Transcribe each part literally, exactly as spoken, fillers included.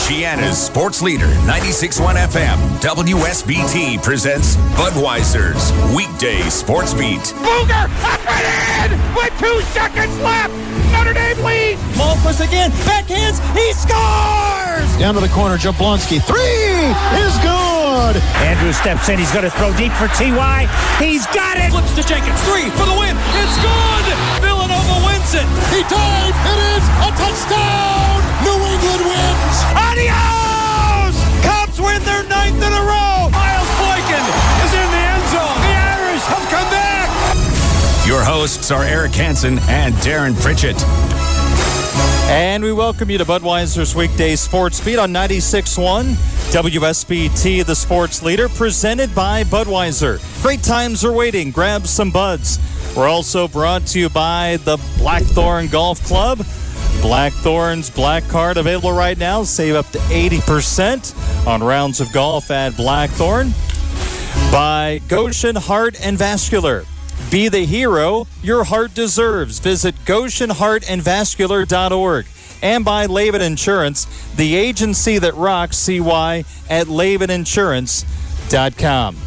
Michiana's sports leader, ninety-six point one F M, W S B T presents Budweiser's Weekday Sports Beat. Booger up and in with two seconds left. Notre Dame leads. Malquist again, backhands, he scores! Down to the corner, Jablonski, three is good! Andrews steps in, he's going to throw deep for T Y. He's got it! Flips to Jenkins, three for the win, it's good! Villanova wins it! He tied, it is a touchdown! New England wins! Adios! Cubs win their ninth in a row! Miles Boykin is in the end zone. The Irish have come back! Your hosts are Eric Hansen and Darren Pritchett. And we welcome you to Budweiser's Weekday Sports Beat on ninety-six point one W S B T, the sports leader, presented by Budweiser. Great times are waiting. Grab some buds. We're also brought to you by the Blackthorn Golf Club. Blackthorn's Black Card available right now. Save up to eighty percent on rounds of golf at Blackthorn. By Goshen Heart and Vascular. Be the hero your heart deserves. Visit Goshen Heart and Vascular dot org. And by Laban Insurance, the agency that rocks. See why at Laban Insurance dot com.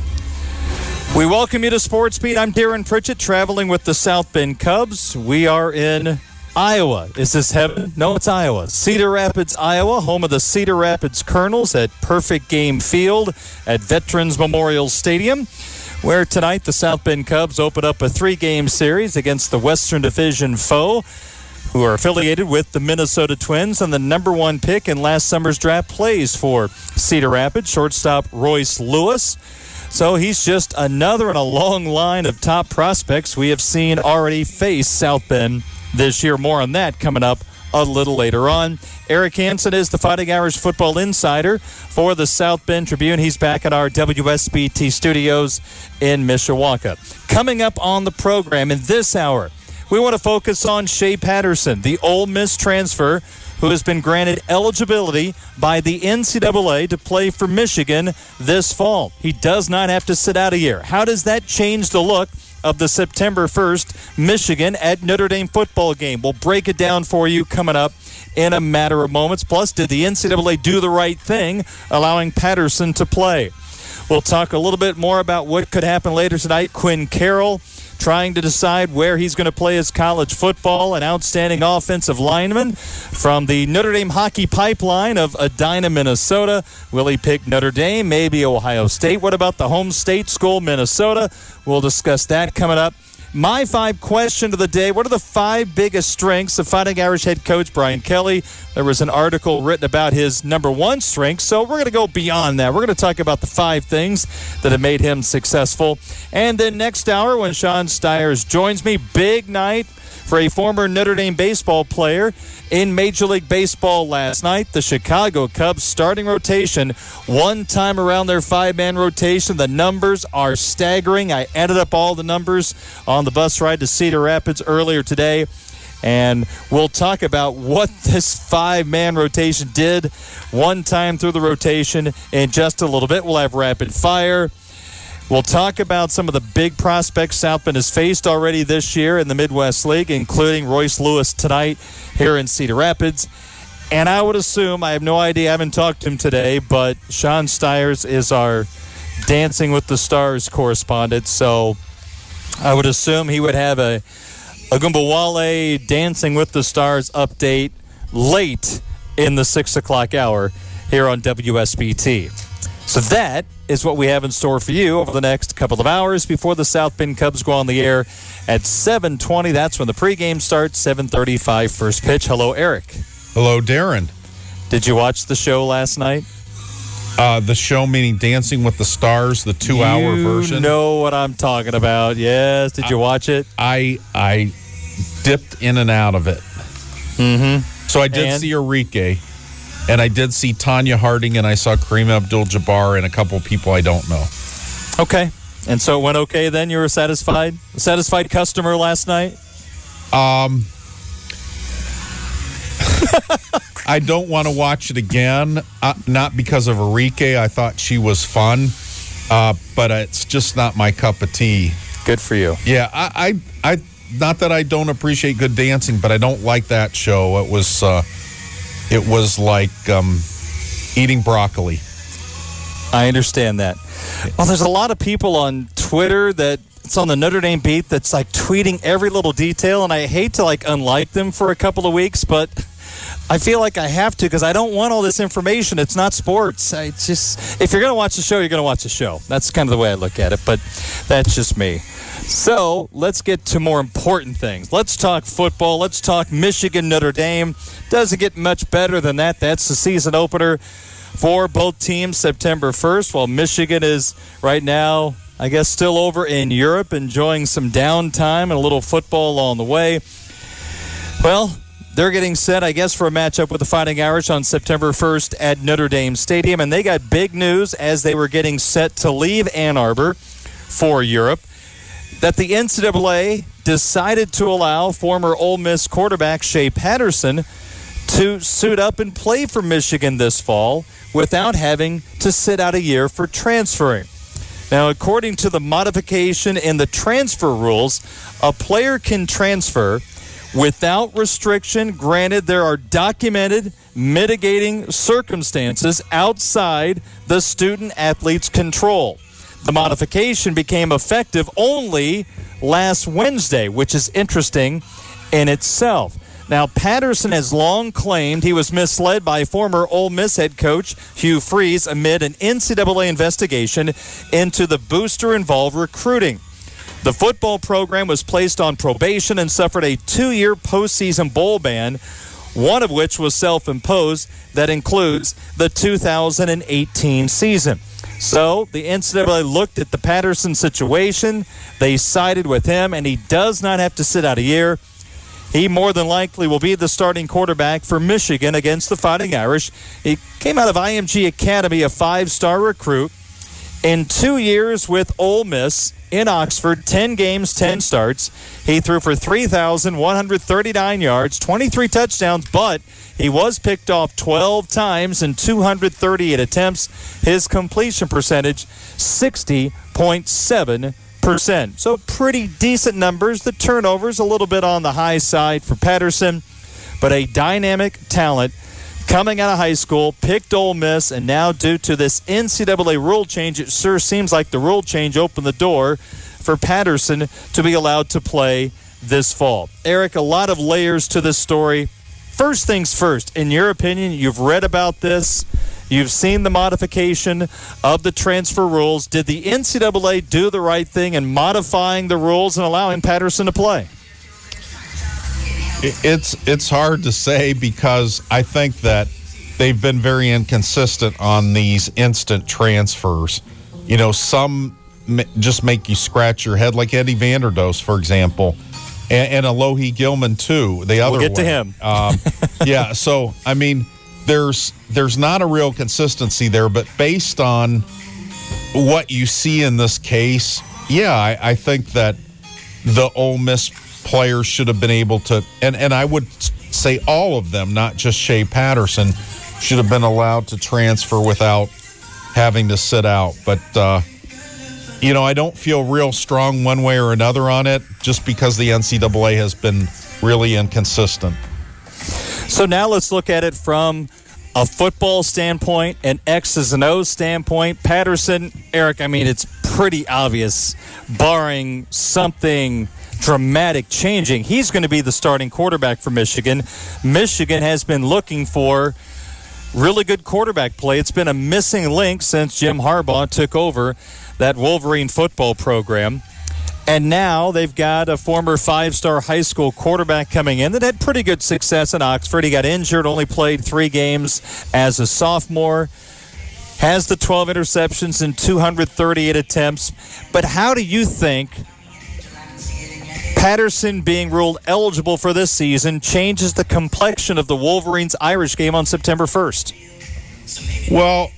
We welcome you to Sports Beat. I'm Darren Pritchett, traveling with the South Bend Cubs. We are in Iowa. Is this heaven? No, it's Iowa. Cedar Rapids, Iowa, home of the Cedar Rapids Colonels at Perfect Game Field at Veterans Memorial Stadium, where tonight the South Bend Cubs open up a three-game series against the Western Division foe, who are affiliated with the Minnesota Twins, and the number one pick in last summer's draft plays for Cedar Rapids, shortstop Royce Lewis. So he's just another in a long line of top prospects we have seen already face South Bend this year. More on that coming up a little later on. Eric Hansen is the Fighting Irish football insider for the South Bend Tribune. He's back at our W S B T studios in Mishawaka. Coming up on the program in this hour, we want to focus on Shea Patterson, the Ole Miss transfer who has been granted eligibility by the N C double A to play for Michigan this fall. He does not have to sit out a year. How does that change the look of the September first Michigan at Notre Dame football game? We'll break it down for you coming up in a matter of moments. Plus, did the N C double A do the right thing, allowing Patterson to play? We'll talk a little bit more about what could happen later tonight. Quinn Carroll trying to decide where he's going to play his college football. An outstanding offensive lineman from the Notre Dame hockey pipeline of Edina, Minnesota. Will he pick Notre Dame, maybe Ohio State? What about the home state school, Minnesota? We'll discuss that coming up. My five question of the day: what are the five biggest strengths of Fighting Irish head coach Brian Kelly? There was an article written about his number one strength, so we're going to go beyond that. We're going to talk about the five things that have made him successful. And then next hour, when Sean Stiers joins me, big night for a former Notre Dame baseball player in Major League Baseball last night. The Chicago Cubs starting rotation, one time around their five-man rotation. The numbers are staggering. I added up all the numbers on the bus ride to Cedar Rapids earlier today, and we'll talk about what this five-man rotation did one time through the rotation in just a little bit. We'll have rapid fire. We'll talk about some of the big prospects South Bend has faced already this year in the Midwest League, including Royce Lewis tonight here in Cedar Rapids. And I would assume, I have no idea, I haven't talked to him today, but Sean Stiers is our Dancing with the Stars correspondent, so I would assume he would have a Agumbawale Dancing with the Stars update late in the six o'clock hour here on W S B T. So that is what we have in store for you over the next couple of hours before the South Bend Cubs go on the air at seven twenty. That's when the pregame starts, seven thirty-five first pitch. Hello, Eric. Hello, Darren. Did you watch the show last night? Uh, the show meaning Dancing with the Stars, the two-hour version? You know what I'm talking about. Yes. Did you watch it? I I dipped in and out of it. Mm-hmm. So I did and? see Enrique. And I did see Tanya Harding, and I saw Kareem Abdul-Jabbar and a couple of people I don't know. Okay. And so it went okay then? You were satisfied? A satisfied customer last night? Um, I don't want to watch it again. Uh, not because of Enrique. I thought she was fun. Uh, but it's just not my cup of tea. Good for you. Yeah, I, I, I not that I don't appreciate good dancing, but I don't like that show. It was... Uh, It was like um, eating broccoli. I understand that. Well, there's a lot of people on Twitter that it's on the Notre Dame beat that's like tweeting every little detail, and I hate to like unlike them for a couple of weeks, but I feel like I have to because I don't want all this information. It's not sports. I just if you're going to watch the show, you're going to watch the show. That's kind of the way I look at it, but that's just me. So let's get to more important things. Let's talk football. Let's talk Michigan, Notre Dame. Doesn't get much better than that. That's the season opener for both teams September first, while Michigan is right now, I guess, still over in Europe, enjoying some downtime and a little football on the way. Well, they're getting set, I guess, for a matchup with the Fighting Irish on September first at Notre Dame Stadium, and they got big news as they were getting set to leave Ann Arbor for Europe, that the N C double A decided to allow former Ole Miss quarterback Shea Patterson to suit up and play for Michigan this fall without having to sit out a year for transferring. Now, according to the modification in the transfer rules, a player can transfer without restriction, granted there are documented mitigating circumstances outside the student-athlete's control. The modification became effective only last Wednesday, which is interesting in itself. Now, Patterson has long claimed he was misled by former Ole Miss head coach Hugh Freeze amid an N C double A investigation into the booster-involved recruiting. The football program was placed on probation and suffered a two-year postseason bowl ban, one of which was self-imposed, that includes the two thousand eighteen season. So the N C double A looked at the Patterson situation. They sided with him, and he does not have to sit out a year. He more than likely will be the starting quarterback for Michigan against the Fighting Irish. He came out of I M G Academy, a five-star recruit. In two years with Ole Miss in Oxford, ten games, ten starts. He threw for three thousand one hundred thirty-nine yards, twenty-three touchdowns, but he was picked off twelve times in two hundred thirty-eight attempts. His completion percentage, sixty point seven percent. So pretty decent numbers. The turnovers a little bit on the high side for Patterson, but a dynamic talent coming out of high school, picked Ole Miss, and now due to this N C double A rule change, it sure seems like the rule change opened the door for Patterson to be allowed to play this fall. Eric, a lot of layers to this story. First things first, in your opinion, you've read about this. You've seen the modification of the transfer rules. Did the N C double A do the right thing in modifying the rules and allowing Patterson to play? It's it's hard to say because I think that they've been very inconsistent on these instant transfers. You know, some just make you scratch your head, like Eddie Vanderdoes, for example, and, and Alohi Gilman, too, the other one. We'll get to him. Um, yeah, so, I mean, there's there's not a real consistency there, but based on what you see in this case, yeah, I, I think that the Ole Miss players should have been able to, and, and I would say all of them, not just Shea Patterson, should have been allowed to transfer without having to sit out. But, uh, you know, I don't feel real strong one way or another on it just because the N C double A has been really inconsistent. So now let's look at it from a football standpoint, an X's and O's standpoint. Patterson, Eric, I mean, it's pretty obvious, barring something dramatic changing, he's going to be the starting quarterback for Michigan. Michigan has been looking for really good quarterback play. It's been a missing link since Jim Harbaugh took over that Wolverine football program. And now they've got a former five-star high school quarterback coming in that had pretty good success in Oxford. He got injured, only played three games as a sophomore. Has the twelve interceptions in two hundred thirty-eight attempts. But how do you think Patterson being ruled eligible for this season changes the complexion of the Wolverines-Irish game on September first? Well,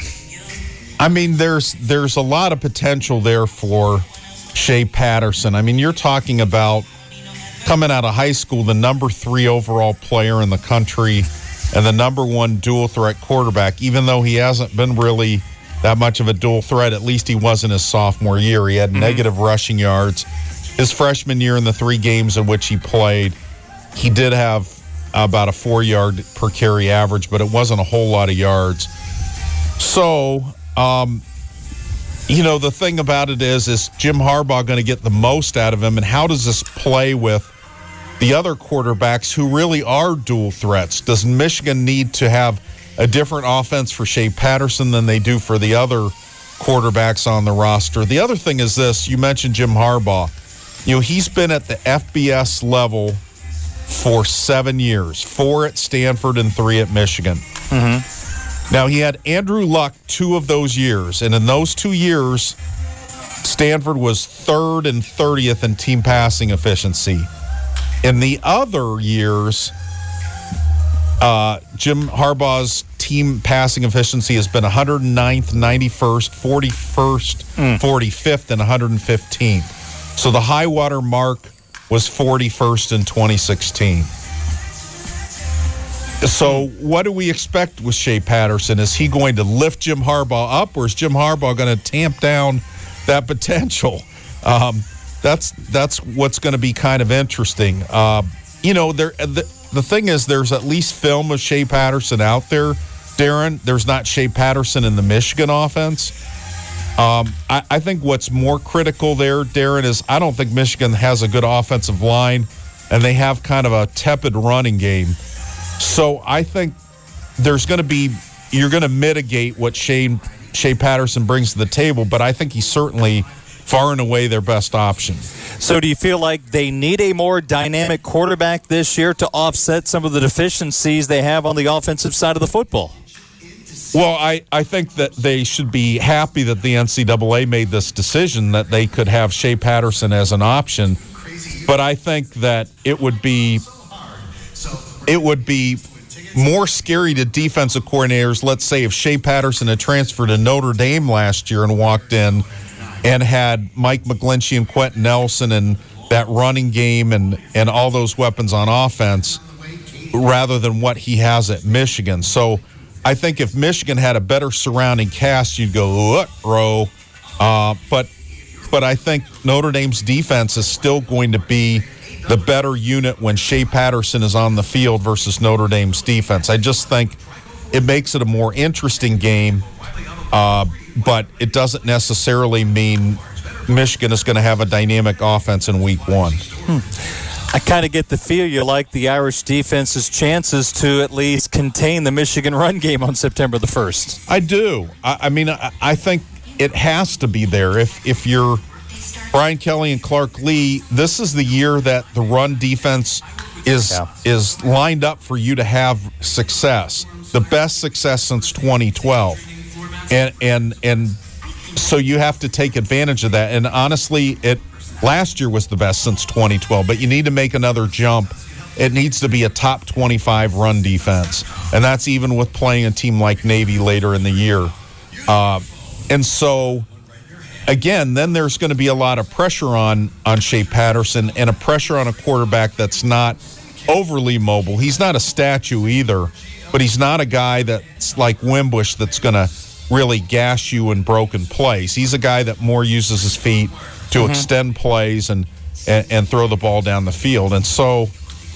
I mean, there's there's a lot of potential there for Shea Patterson. I mean, you're talking about coming out of high school, the number three overall player in the country and the number one dual threat quarterback, even though he hasn't been really that much of a dual threat. At least he was in his sophomore year. He had mm-hmm. negative rushing yards. His freshman year in the three games in which he played, he did have about a four-yard per carry average, but it wasn't a whole lot of yards. So, um, you know, the thing about it is, is Jim Harbaugh going to get the most out of him, and how does this play with the other quarterbacks who really are dual threats? Does Michigan need to have a different offense for Shea Patterson than they do for the other quarterbacks on the roster? The other thing is this. You mentioned Jim Harbaugh. You know, he's been at the F B S level for seven years, four at Stanford and three at Michigan. Mm-hmm. Now, he had Andrew Luck two of those years, and in those two years, Stanford was third and thirtieth in team passing efficiency. In the other years, uh, Jim Harbaugh's team passing efficiency has been one hundred ninth, ninety-first, forty-first, mm. forty-fifth, and one hundred fifteenth. So the high water mark was forty-first in twenty sixteen. So what do we expect with Shea Patterson? Is he going to lift Jim Harbaugh up, or is Jim Harbaugh going to tamp down that potential? Um, that's that's what's going to be kind of interesting. Uh, you know, there the, the thing is, there's at least film of Shea Patterson out there, Darren. There's not Shea Patterson in the Michigan offense. Um, I, I think what's more critical there, Darren, is I don't think Michigan has a good offensive line, and they have kind of a tepid running game. So I think there's going to be, you're going to mitigate what Shea, Shea Patterson brings to the table, but I think he's certainly far and away their best option. So do you feel like they need a more dynamic quarterback this year to offset some of the deficiencies they have on the offensive side of the football? Well, I, I think that they should be happy that the N C double A made this decision that they could have Shea Patterson as an option. But I think that it would be it would be more scary to defensive coordinators, let's say, if Shea Patterson had transferred to Notre Dame last year and walked in and had Mike McGlinchey and Quentin Nelson and that running game and, and all those weapons on offense, rather than what he has at Michigan. So I think if Michigan had a better surrounding cast, you'd go, bro. Uh, but but I think Notre Dame's defense is still going to be the better unit when Shea Patterson is on the field versus Notre Dame's defense. I just think it makes it a more interesting game, uh, but it doesn't necessarily mean Michigan is going to have a dynamic offense in week one. Hmm. I kind of get the feel you like the Irish defense's chances to at least contain the Michigan run game on September the first. I do. I, I mean, I, I think it has to be there. If if you're Brian Kelly and Clark Lee, this is the year that the run defense is yeah. is lined up for you to have success, the best success since twenty twelve, and and and so you have to take advantage of that. And honestly, it. Last year was the best since twenty twelve, but you need to make another jump. It needs to be a top twenty-five run defense, and that's even with playing a team like Navy later in the year. Uh, and so, again, then there's going to be a lot of pressure on, on Shea Patterson and a pressure on a quarterback that's not overly mobile. He's not a statue either, but he's not a guy that's like Wimbush that's going to really gash you in broken plays. He's a guy that more uses his feet to mm-hmm. extend plays and, and and throw the ball down the field. And so,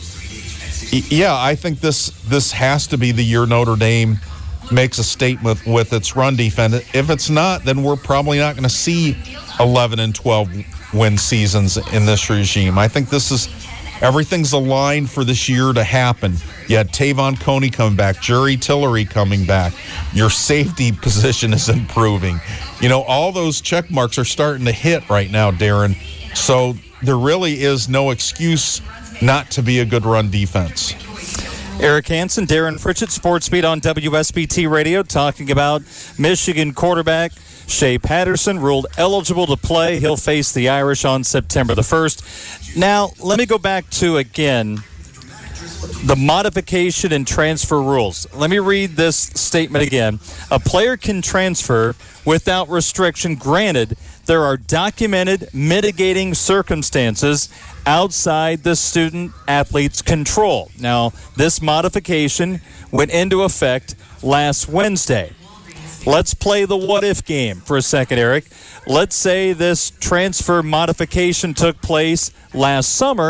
yeah, I think this this has to be the year Notre Dame makes a statement with its run defense. If it's not, then we're probably not going to see eleven and twelve win seasons in this regime. I think this is, everything's aligned for this year to happen. You had Tavon Coney coming back, Jerry Tillery coming back. Your safety position is improving. You know, all those check marks are starting to hit right now, Darren. So there really is no excuse not to be a good run defense. Eric Hansen, Darren Pritchett, Sports Beat on W S B T Radio, talking about Michigan quarterback Shea Patterson, ruled eligible to play. He'll face the Irish on September the first. Now, let me go back to, again, the modification and transfer rules. Let me read this statement again. A player can transfer without restriction. Granted, there are documented mitigating circumstances outside the student-athlete's control. Now, this modification went into effect last Wednesday. Let's play the what-if game for a second, Eric. Let's say this transfer modification took place last summer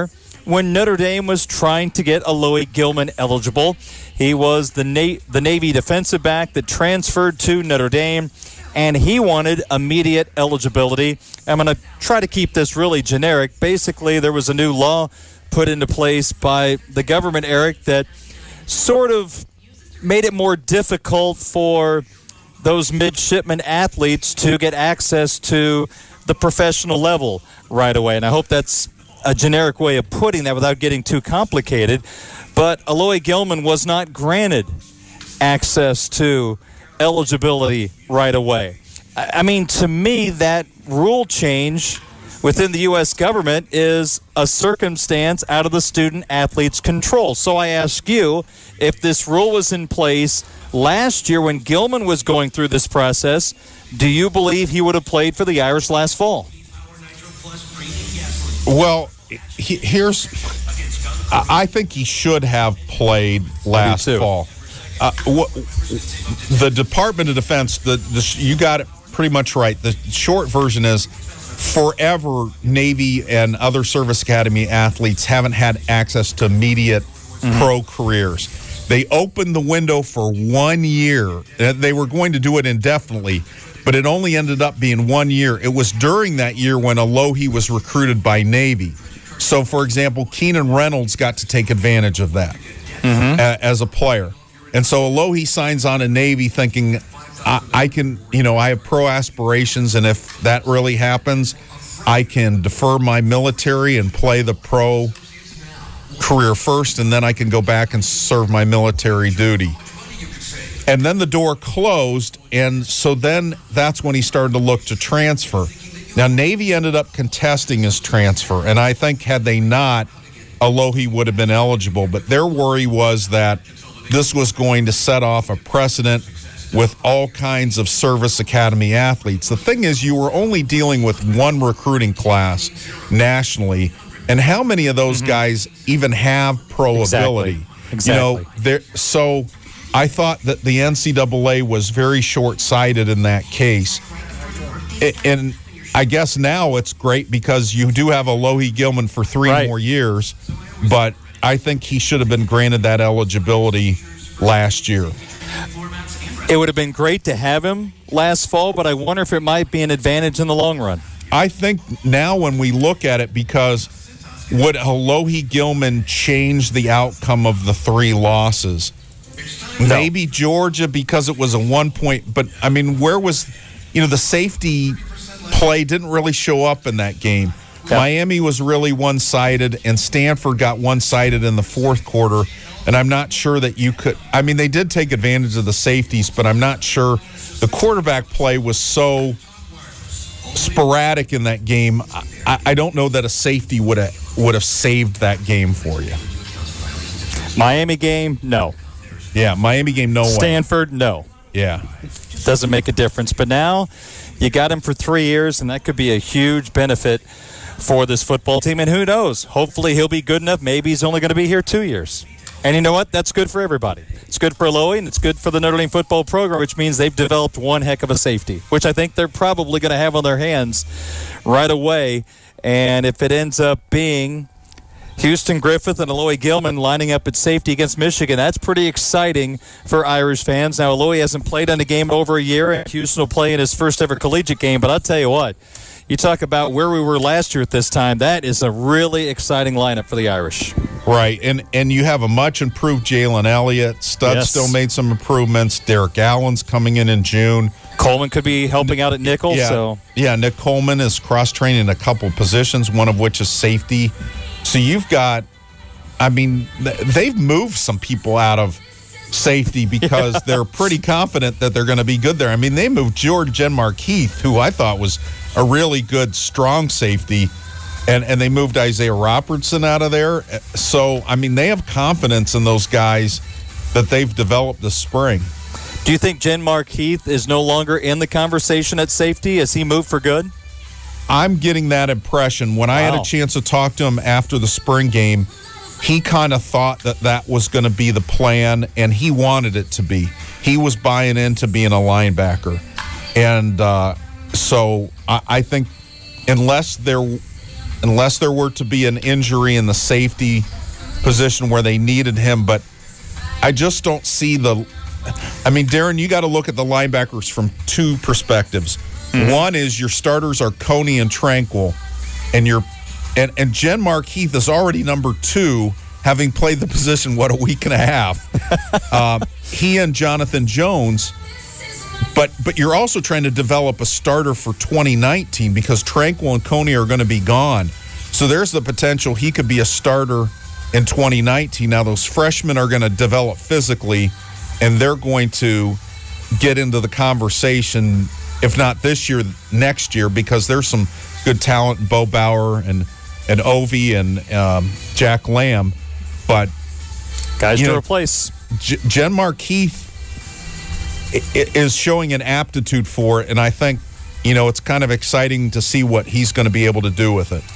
when Notre Dame was trying to get Alohi Gilman eligible. He was the Na- the Navy defensive back that transferred to Notre Dame, and he wanted immediate eligibility. I'm going to try to keep this really generic. Basically, there was a new law put into place by the government, Eric, that sort of made it more difficult for those midshipman athletes to get access to the professional level right away. And I hope that's a generic way of putting that without getting too complicated. But Alohi Gilman was not granted access to eligibility right away. I mean, to me, that rule change within the U S government is a circumstance out of the student-athlete's control. So I ask you, if this rule was in place last year when Gilman was going through this process, do you believe he would have played for the Irish last fall? Well, he, here's... I think he should have played last fall. Uh, what, the Department of Defense, the, the you got it pretty much right. The short version is forever Navy and other service academy athletes haven't had access to immediate mm-hmm. pro careers. They opened the window for one year. They were going to do it indefinitely, but it only ended up being one year. It was during that year when Alohi was recruited by Navy. So, for example, Keenan Reynolds got to take advantage of that mm-hmm. a, as a player. And so Alohi signs on in Navy thinking, I, I can, you know, I have pro aspirations, and if that really happens, I can defer my military and play the pro career first, and then I can go back and serve my military duty. And then the door closed, and so then that's when he started to look to transfer. Now, Navy ended up contesting his transfer, and I think had they not, Alohi would have been eligible. But their worry was that this was going to set off a precedent with all kinds of service academy athletes. The thing is, you were only dealing with one recruiting class nationally, and how many of those mm-hmm. guys even have pro exactly. ability? Exactly. You know, there. So I thought that the N C double A was very short-sighted in that case. And I guess now it's great because you do have Alohi Gilman for three right. more years, but I think he should have been granted that eligibility last year. It would have been great to have him last fall, but I wonder if it might be an advantage in the long run. I think now when we look at it, because would Alohi Gilman change the outcome of the three losses? No. Maybe Georgia because it was a one point, but I mean, where was, you know, the safety play didn't really show up in that game. Yeah. Miami was really one-sided, and Stanford got one-sided in the fourth quarter, and I'm not sure that you could – I mean, they did take advantage of the safeties, but I'm not sure the quarterback play was so sporadic in that game. I, I don't know that a safety would have would have saved that game for you. Miami game, no. Yeah, Miami game, no way. Stanford, no. Yeah. Doesn't make a difference. But now you got him for three years, and that could be a huge benefit for this football team. And who knows? Hopefully he'll be good enough. Maybe he's only going to be here two years. And you know what? That's good for everybody. It's good for Alohi, and it's good for the Notre Dame football program, which means they've developed one heck of a safety, which I think they're probably going to have on their hands right away. And if it ends up being Houston Griffith and Alohi Gilman lining up at safety against Michigan, that's pretty exciting for Irish fans. Now, Alohi hasn't played in a game in over a year, and Houston will play in his first ever collegiate game. But I'll tell you what, you talk about where we were last year at this time, that is a really exciting lineup for the Irish. Right, and and you have a much improved Jalen Elliott. Stud yes. still made some improvements. Derek Allen's coming in in June. Coleman could be helping out at nickel. Yeah, so. yeah Nick Coleman is cross-training a couple positions, one of which is safety. So you've got, I mean, they've moved some people out of safety because yeah. they're pretty confident that they're going to be good there. I mean, they moved George Genmark Heath, who I thought was a really good, strong safety, and, and they moved Isaiah Robertson out of there. So, I mean, they have confidence in those guys that they've developed this spring. Do you think Genmark Heath is no longer in the conversation at safety? Has he moved for good? I'm getting that impression. When wow. I had a chance to talk to him after the spring game, he kind of thought that that was going to be the plan, and he wanted it to be. He was buying into being a linebacker. And uh, so I, I think unless there unless there were to be an injury in the safety position where they needed him. But I just don't see the – I mean, Darren, you got to look at the linebackers from two perspectives. Mm-hmm. One is your starters are Coney and Tranquil, and your and, and Jen Markeith is already number two, having played the position, what, a week and a half. uh, he and Jonathan Jones – But but you're also trying to develop a starter for twenty nineteen because Tranquil and Coney are going to be gone. So there's the potential he could be a starter in twenty nineteen. Now, those freshmen are going to develop physically, and they're going to get into the conversation, if not this year, next year, because there's some good talent in Bo Bauer and, and Ovi and um, Jack Lamb. But guys to know, replace. J- Jen Markeith is showing an aptitude for it, and I think, you know, it's kind of exciting to see what he's going to be able to do with it.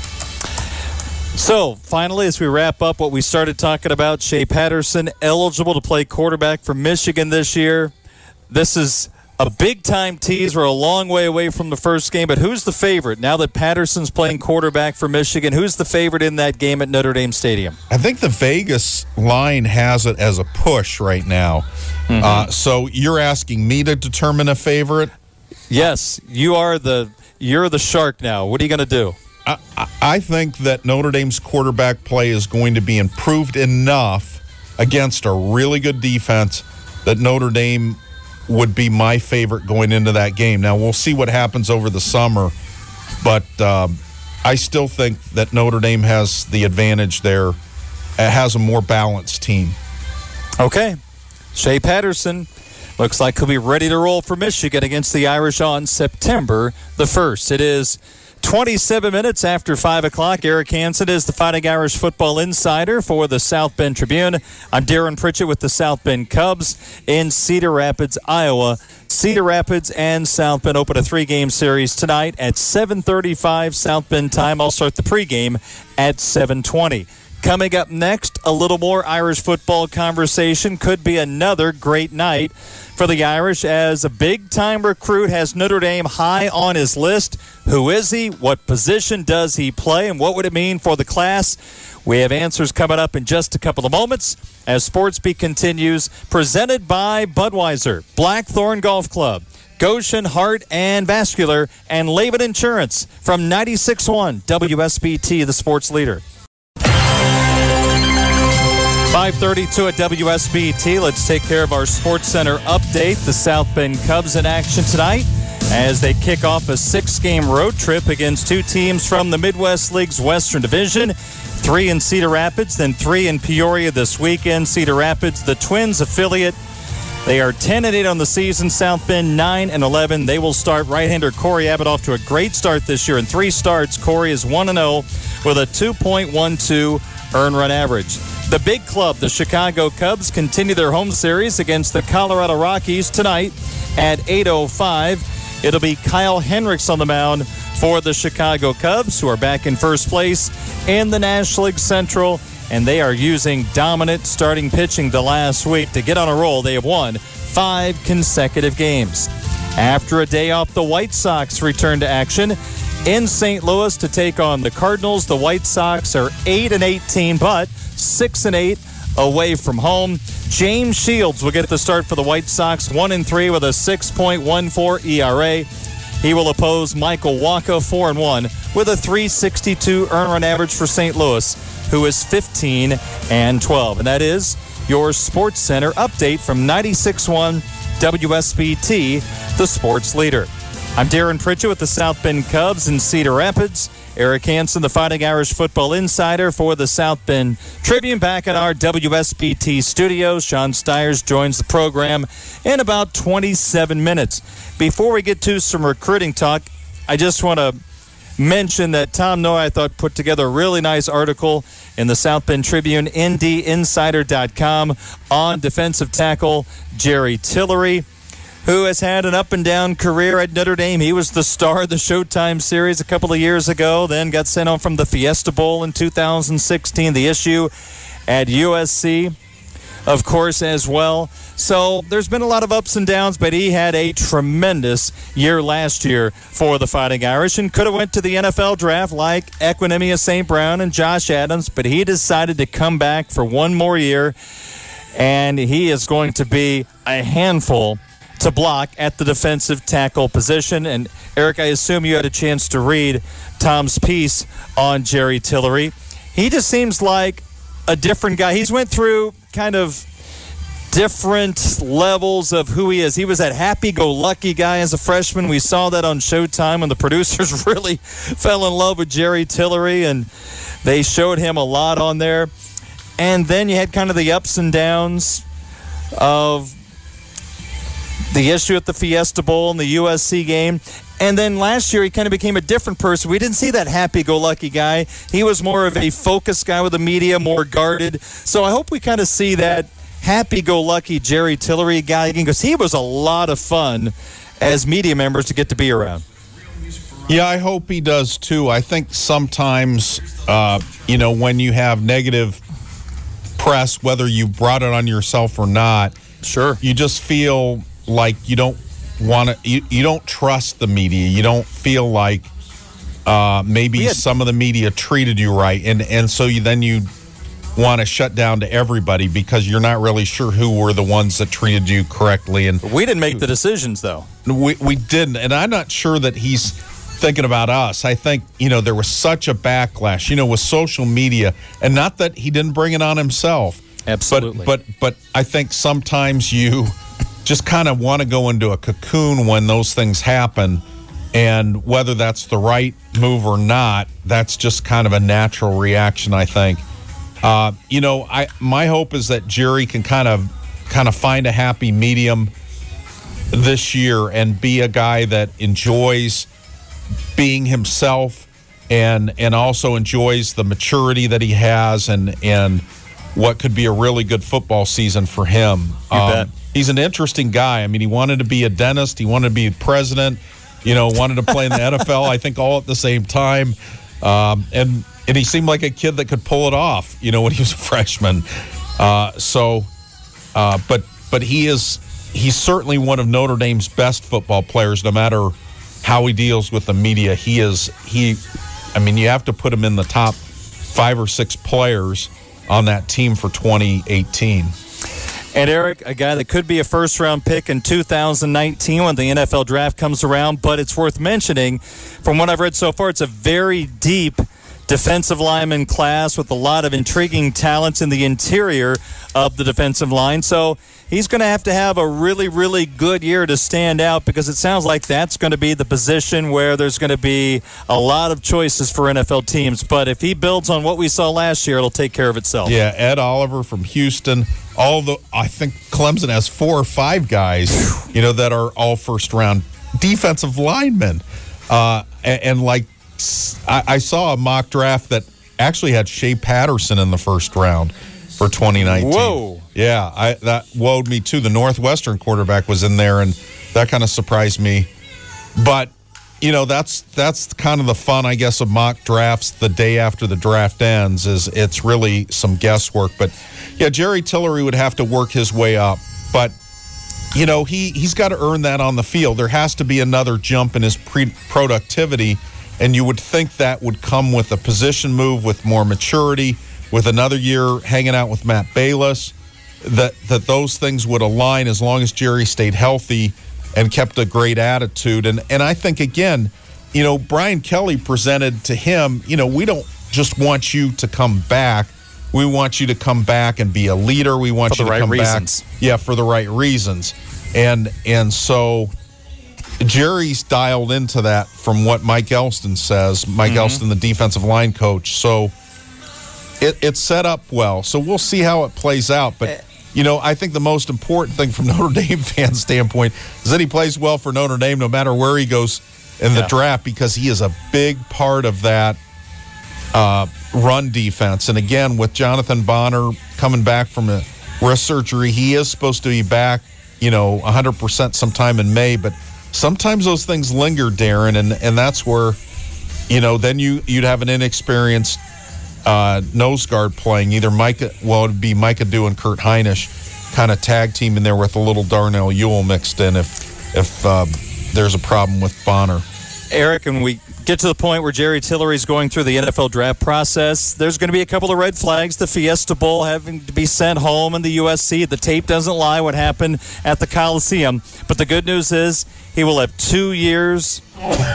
So, finally, as we wrap up what we started talking about, Shea Patterson, eligible to play quarterback for Michigan this year. This is a big-time tease. We're a long way away from the first game, but who's the favorite? Now that Patterson's playing quarterback for Michigan, who's the favorite in that game at Notre Dame Stadium? I think the Vegas line has it as a push right now. Mm-hmm. Uh, so you're asking me to determine a favorite? Yes, you are the you're the shark now. What are you going to do? I, I think that Notre Dame's quarterback play is going to be improved enough against a really good defense that Notre Dame would be my favorite going into that game. Now, we'll see what happens over the summer, but um, I still think that Notre Dame has the advantage there. It has a more balanced team. Okay. Shea Patterson looks like he'll be ready to roll for Michigan against the Irish on September the first. It is twenty-seven minutes after five o'clock. Eric Hansen is the Fighting Irish football insider for the South Bend Tribune. I'm Darren Pritchett with the South Bend Cubs in Cedar Rapids, Iowa. Cedar Rapids and South Bend open a three-game series tonight at seven thirty-five South Bend time. I'll start the pregame at seven twenty. Coming up next, a little more Irish football conversation. Could be another great night for the Irish as a big-time recruit has Notre Dame high on his list. Who is he? What position does he play? And what would it mean for the class? We have answers coming up in just a couple of moments as SportsBeat continues, presented by Budweiser, Blackthorn Golf Club, Goshen Heart and Vascular, and Laban Insurance from ninety-six point one W S B T, the sports leader. five thirty-two at W S B T. Let's take care of our Sports Center update. The South Bend Cubs in action tonight as they kick off a six-game road trip against two teams from the Midwest League's Western Division. Three in Cedar Rapids, then three in Peoria this weekend. Cedar Rapids, the Twins affiliate. They are ten and eight on the season. South Bend nine and eleven. They will start right-hander Corey Abbott off to a great start this year. In three starts, Corey is one and oh with a two point one two earned run average. The big club, the Chicago Cubs, continue their home series against the Colorado Rockies tonight at eight oh five. It'll be Kyle Hendricks on the mound for the Chicago Cubs, who are back in first place in the National League Central, and they are using dominant starting pitching the last week to get on a roll. They have won five consecutive games. After a day off, the White Sox return to action in Saint Louis to take on the Cardinals. The White Sox are eight and eighteen, but six and eight away from home. James Shields will get the start for the White Sox, one and three with a six point one four E R A. He will oppose Michael Wacha, four and one with a three sixty-two earned run average for Saint Louis, who is fifteen and twelve. And that is your Sports Center update from ninety-six point one W S B T, the sports leader. I'm Darren Pritchett with the South Bend Cubs in Cedar Rapids. Eric Hansen, the Fighting Irish football insider for the South Bend Tribune, back at our W S B T studios. Sean Stiers joins the program in about twenty-seven minutes. Before we get to some recruiting talk, I just want to mention that Tom Noah, I thought, put together a really nice article in the South Bend Tribune, N D insider dot com, on defensive tackle Jerry Tillery, who has had an up-and-down career at Notre Dame. He was the star of the Showtime series a couple of years ago, then got sent home from the Fiesta Bowl in two thousand sixteen. The issue at U S C of course, as well. So there's been a lot of ups and downs, but he had a tremendous year last year for the Fighting Irish and could have went to the N F L draft like Equanimeous Saint Brown and Josh Adams, but he decided to come back for one more year, and he is going to be a handful to block at the defensive tackle position. And Eric, I assume you had a chance to read Tom's piece on Jerry Tillery. He just seems like a different guy. He's went through kind of different levels of who he is. He was that happy-go-lucky guy as a freshman. We saw that on Showtime when the producers really fell in love with Jerry Tillery, and they showed him a lot on there. And then you had kind of the ups and downs of the issue at the Fiesta Bowl and the U S C game. And then last year, he kind of became a different person. We didn't see that happy-go-lucky guy. He was more of a focused guy with the media, more guarded. So I hope we kind of see that happy-go-lucky Jerry Tillery guy again, because he was a lot of fun as media members to get to be around. Yeah, I hope he does, too. I think sometimes, uh, you know, when you have negative press, whether you brought it on yourself or not, sure, you just feel like you don't want to, you, you don't trust the media. You don't feel like uh, maybe had, some of the media treated you right. And, and so you then you want to shut down to everybody because you're not really sure who were the ones that treated you correctly. And we didn't make the decisions, though. We, we didn't. And I'm not sure that he's thinking about us. I think, you know, there was such a backlash, you know, with social media. And not that he didn't bring it on himself. Absolutely. But, but, but I think sometimes you just kind of want to go into a cocoon when those things happen, and whether that's the right move or not, that's just kind of a natural reaction, I think. Uh, you know, I my hope is that Jerry can kind of kind of find a happy medium this year and be a guy that enjoys being himself and and also enjoys the maturity that he has and and what could be a really good football season for him. You um, bet. He's an interesting guy. I mean, he wanted to be a dentist. He wanted to be president. You know, wanted to play in the N F L, I think all at the same time. Um, and and he seemed like a kid that could pull it off, you know, when he was a freshman. Uh, so, uh, but but he is he's certainly one of Notre Dame's best football players, no matter how he deals with the media. He is, he, I mean, you have to put him in the top five or six players on that team for twenty eighteen. And Eric, a guy that could be a first-round pick in two thousand nineteen when the N F L draft comes around, but it's worth mentioning, from what I've read so far, it's a very deep defensive lineman class with a lot of intriguing talents in the interior of the defensive line. So he's going to have to have a really, really good year to stand out, because it sounds like that's going to be the position where there's going to be a lot of choices for N F L teams. But if he builds on what we saw last year, it'll take care of itself. Yeah, Ed Oliver from Houston. All the I think Clemson has four or five guys, you know, that are all first-round defensive linemen. Uh, and, and like I, I saw a mock draft that actually had Shea Patterson in the first round for twenty nineteen. Whoa. Yeah, I, that woed me too. The Northwestern quarterback was in there, and that kind of surprised me. But, you know, that's that's kind of the fun, I guess, of mock drafts the day after the draft ends, is it's really some guesswork. But, yeah, Jerry Tillery would have to work his way up. But, you know, he, he's got to earn that on the field. There has to be another jump in his pre- productivity, and you would think that would come with a position move, with more maturity, with another year hanging out with Matt Bayless, that, that those things would align as long as Jerry stayed healthy and kept a great attitude. And and I think, again, you know, Brian Kelly presented to him, you know, we don't just want you to come back. We want you to come back and be a leader. We want for you the to right come reasons. back. Yeah, for the right reasons. And and so Jerry's dialed into that from what Mike Elston says. Mike mm-hmm. Elston, the defensive line coach. So it, it's set up well. So we'll see how it plays out. But you know, I think the most important thing from Notre Dame fan standpoint is that he plays well for Notre Dame no matter where he goes in the yeah. draft, because he is a big part of that uh, run defense. And again, with Jonathan Bonner coming back from a wrist surgery, he is supposed to be back, you know, one hundred percent sometime in May. But sometimes those things linger, Darren, and, and that's where, you know, then you, you'd have an inexperienced uh, nose guard playing. Either Micah, well, it would be Micah Dew and Kurt Heinisch kind of tag team in there with a little Darnell Ewell mixed in if if uh, there's a problem with Bonner. Eric, and we get to the point where Jerry Tillery's going through the N F L draft process, there's going to be a couple of red flags. The Fiesta Bowl having to be sent home in the U S C. The tape doesn't lie what happened at the Coliseum. But the good news is he will have two years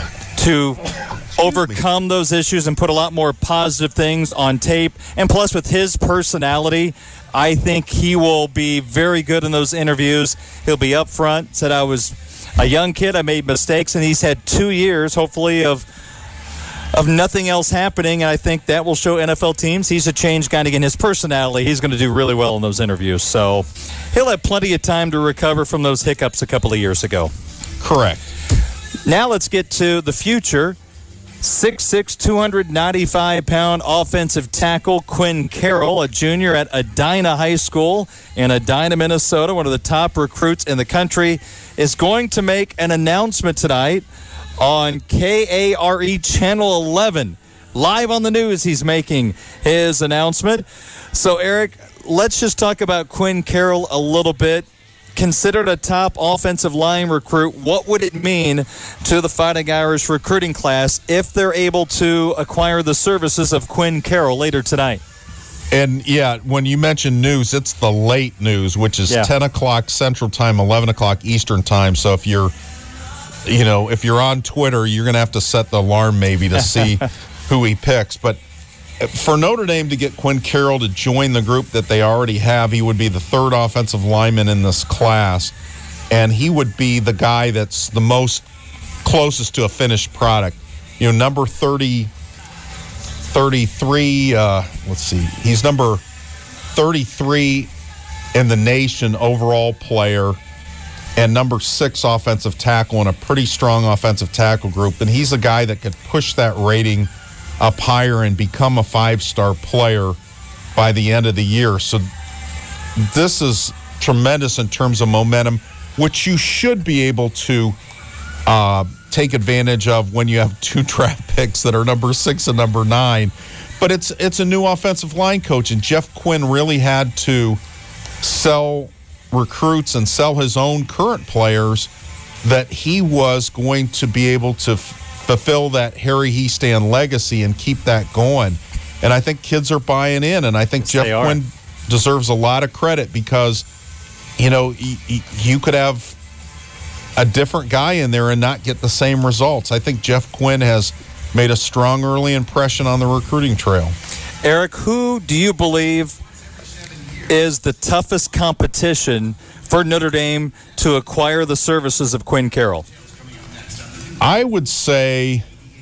to overcome those issues and put a lot more positive things on tape. And plus, with his personality, I think he will be very good in those interviews. He'll be up front, said I was a young kid, I made mistakes, and he's had two years, hopefully, of of nothing else happening, and I think that will show N F L teams he's a changed guy. And again, his personality, he's going to do really well in those interviews. So he'll have plenty of time to recover from those hiccups a couple of years ago. Correct. Now let's get to the future. six six, two hundred ninety-five pound offensive tackle Quinn Carroll, a junior at Edina High School in Edina, Minnesota, one of the top recruits in the country, is going to make an announcement tonight on K A R E Channel eleven. Live on the news, he's making his announcement. So, Eric, let's just talk about Quinn Carroll a little bit. Considered a top offensive line recruit, what would it mean to the Fighting Irish recruiting class if they're able to acquire the services of Quinn Carroll later tonight? And, yeah, when you mention news, it's the late news, which is yeah. ten o'clock Central Time, eleven o'clock Eastern Time. So if you're, you know, if you're on Twitter, you're going to have to set the alarm maybe to see who he picks. But for Notre Dame to get Quinn Carroll to join the group that they already have, he would be the third offensive lineman in this class, and he would be the guy that's the most closest to a finished product. You know, number thirty, thirty-three, uh, let's see, he's number thirty-three in the nation overall player and number six offensive tackle in a pretty strong offensive tackle group, and he's a guy that could push that rating up higher and become a five-star player by the end of the year. So this is tremendous in terms of momentum, which you should be able to uh, take advantage of when you have two draft picks that are number six and number nine. But it's it's a new offensive line coach, and Jeff Quinn really had to sell recruits and sell his own current players that he was going to be able to f- fulfill that Harry Hiestand legacy and keep that going. And I think kids are buying in, and I think yes, Jeff Quinn deserves a lot of credit because, you know, y- y- you could have a different guy in there and not get the same results. I think Jeff Quinn has made a strong early impression on the recruiting trail. Eric, who do you believe is the toughest competition for Notre Dame to acquire the services of Quinn Carroll? I would say,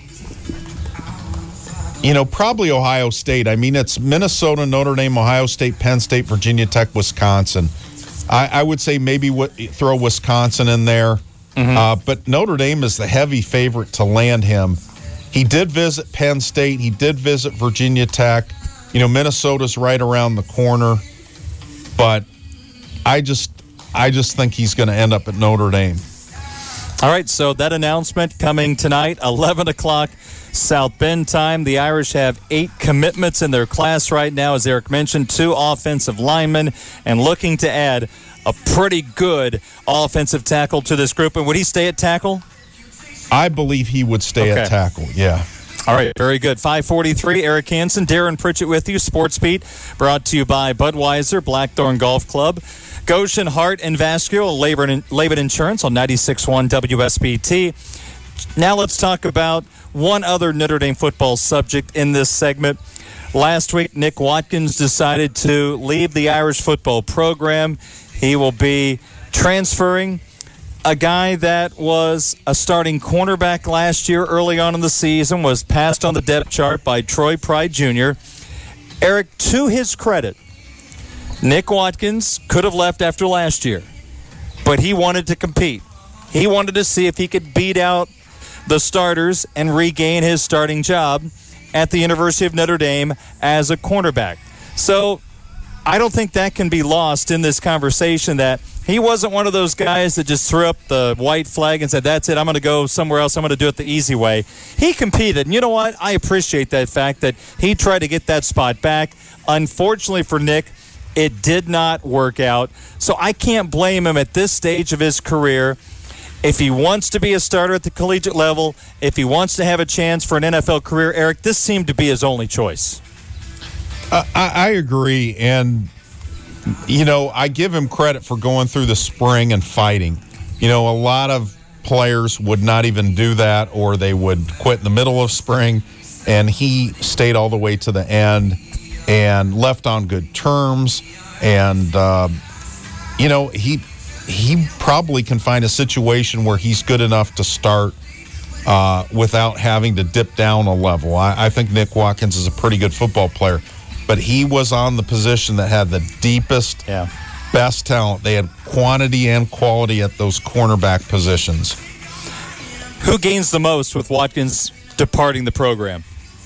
you know, probably Ohio State. I mean, it's Minnesota, Notre Dame, Ohio State, Penn State, Virginia Tech, Wisconsin. I, I would say maybe w- throw Wisconsin in there. Mm-hmm. Uh, but Notre Dame is the heavy favorite to land him. He did visit Penn State. He did visit Virginia Tech. You know, Minnesota's right around the corner. But I just, I just think he's going to end up at Notre Dame. All right, so that announcement coming tonight, eleven o'clock South Bend time. The Irish have eight commitments in their class right now, as Eric mentioned, two offensive linemen, and looking to add a pretty good offensive tackle to this group. And would he stay at tackle? I believe he would stay okay. at tackle, yeah. All right, very good. five forty-three, Eric Hansen, Darren Pritchett with you. Sports Beat brought to you by Budweiser, Blackthorn Golf Club, Goshen Heart and Vascular, Laban Insurance on ninety-six point one W S B T. Now let's talk about one other Notre Dame football subject in this segment. Last week, Nick Watkins decided to leave the Irish football program. He will be transferring. A guy that was a starting cornerback last year early on in the season was passed on the depth chart by Troy Pride Junior Eric, to his credit, Nick Watkins could have left after last year, but he wanted to compete. He wanted to see if he could beat out the starters and regain his starting job at the University of Notre Dame as a cornerback. So I don't think that can be lost in this conversation, that he wasn't one of those guys that just threw up the white flag and said, that's it, I'm going to go somewhere else, I'm going to do it the easy way. He competed, and you know what? I appreciate that fact that he tried to get that spot back. Unfortunately for Nick, it did not work out. So I can't blame him at this stage of his career. If he wants to be a starter at the collegiate level, if he wants to have a chance for an N F L career, Eric, this seemed to be his only choice. Uh, I, I agree, and you know, I give him credit for going through the spring and fighting. You know, a lot of players would not even do that, or they would quit in the middle of spring, and he stayed all the way to the end and left on good terms. And, uh, you know, he he probably can find a situation where he's good enough to start uh, without having to dip down a level. I, I think Nick Watkins is a pretty good football player, but he was on the position that had the deepest, yeah. best talent. They had quantity and quality at those cornerback positions. Who gains the most with Watkins departing the program?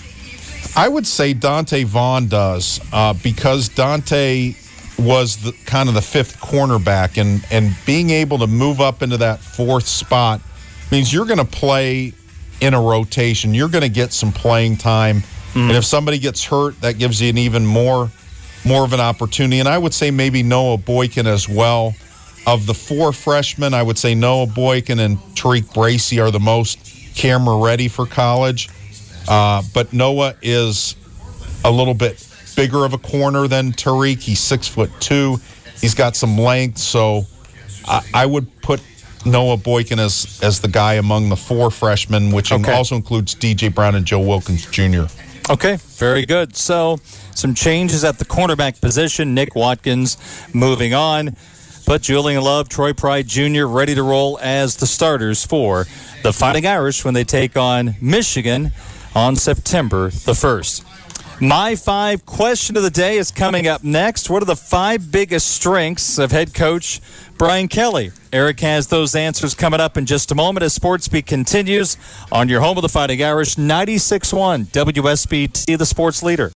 I would say Dante Vaughn does, uh, because Dante was the, kind of the fifth cornerback, and, and being able to move up into that fourth spot means you're going to play in a rotation. You're going to get some playing time. Mm. And if somebody gets hurt, that gives you an even more, more of an opportunity. And I would say maybe Noah Boykin as well. Of the four freshmen, I would say Noah Boykin and Tariq Bracy are the most camera ready for college. Uh, but Noah is a little bit bigger of a corner than Tariq. He's six foot two. He's got some length. So I, I would put Noah Boykin as, as the guy among the four freshmen, which okay. also includes D J Brown and Joe Wilkins Junior Okay, very good. So some changes at the cornerback position. Nick Watkins moving on. But Julian Love, Troy Pride Junior ready to roll as the starters for the Fighting Irish when they take on Michigan on September the first. My five question of the day is coming up next. What are the five biggest strengths of head coach Brian Kelly? Eric has those answers coming up in just a moment as Sports Beat continues on your home of the Fighting Irish, ninety-six point one W S B T, the sports leader.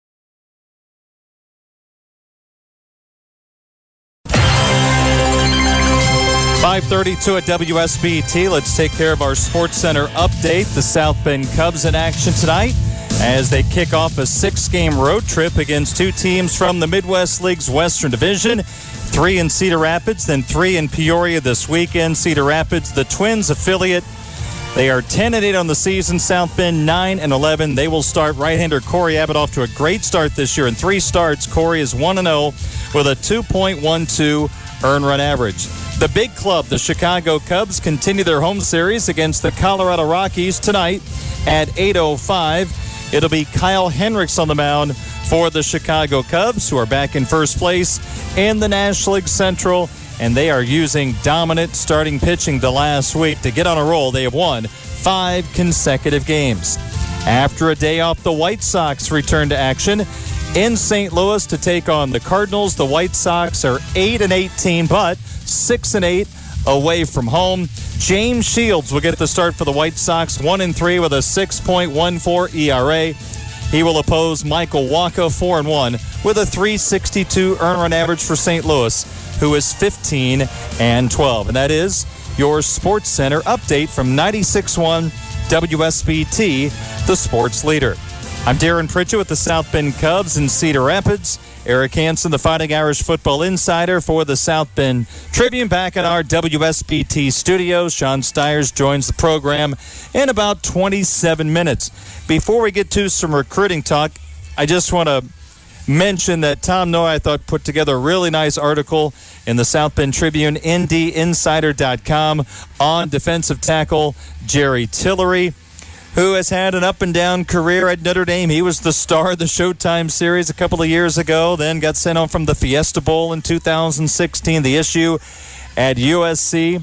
five thirty-two at W S B T. Let's take care of our Sports Center update. The South Bend Cubs in action tonight as they kick off a six-game road trip against two teams from the Midwest League's Western Division. Three in Cedar Rapids, then three in Peoria this weekend. Cedar Rapids, the Twins affiliate. They are ten and eight on the season. South Bend nine and eleven. They will start right-hander Corey Abbott off to a great start this year. In three starts, Corey is one and oh with a two point one two earned run average. The big club, the Chicago Cubs, continue their home series against the Colorado Rockies tonight at eight oh five. It'll be Kyle Hendricks on the mound for the Chicago Cubs, who are back in first place in the National League Central, and they are using dominant starting pitching the last week to get on a roll. They have won five consecutive games. After a day off, the White Sox return to action in Saint Louis to take on the Cardinals. The White Sox are eight and eighteen, but six and eight away from home. James Shields will get the start for the White Sox, one and three with a six point one four E R A. He will oppose Michael Wacha, four and one with a three sixty-two earned run average for Saint Louis, who is fifteen and twelve. And that is your Sports Center update from ninety-six point one W S B T, the sports leader. I'm Darren Pritchett with the South Bend Cubs in Cedar Rapids. Eric Hansen, the Fighting Irish football insider for the South Bend Tribune, back at our W S B T studios. Sean Stiers joins the program in about twenty-seven minutes. Before we get to some recruiting talk, I just want to mention that Tom Noah, I thought, put together a really nice article in the South Bend Tribune, N D insider dot com, on defensive tackle Jerry Tillery, who has had an up-and-down career at Notre Dame. He was the star of the Showtime series a couple of years ago, then got sent home from the Fiesta Bowl in two thousand sixteen, the issue at U S C,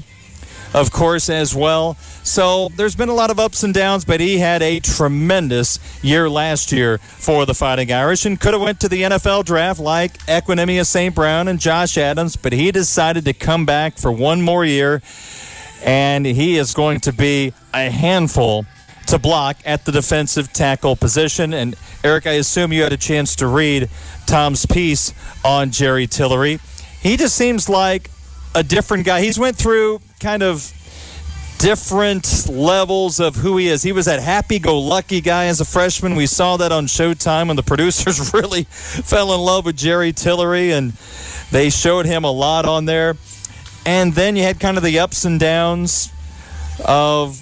of course, as well. So there's been a lot of ups and downs, but he had a tremendous year last year for the Fighting Irish and could have went to the N F L draft like Equinemius Saint Brown and Josh Adams, but he decided to come back for one more year, and he is going to be a handful to block at the defensive tackle position. And Eric, I assume you had a chance to read Tom's piece on Jerry Tillery. He just seems like a different guy. He's went through kind of different levels of who he is. He was that happy-go-lucky guy as a freshman. We saw that on Showtime when the producers really fell in love with Jerry Tillery, and they showed him a lot on there. And then you had kind of the ups and downs of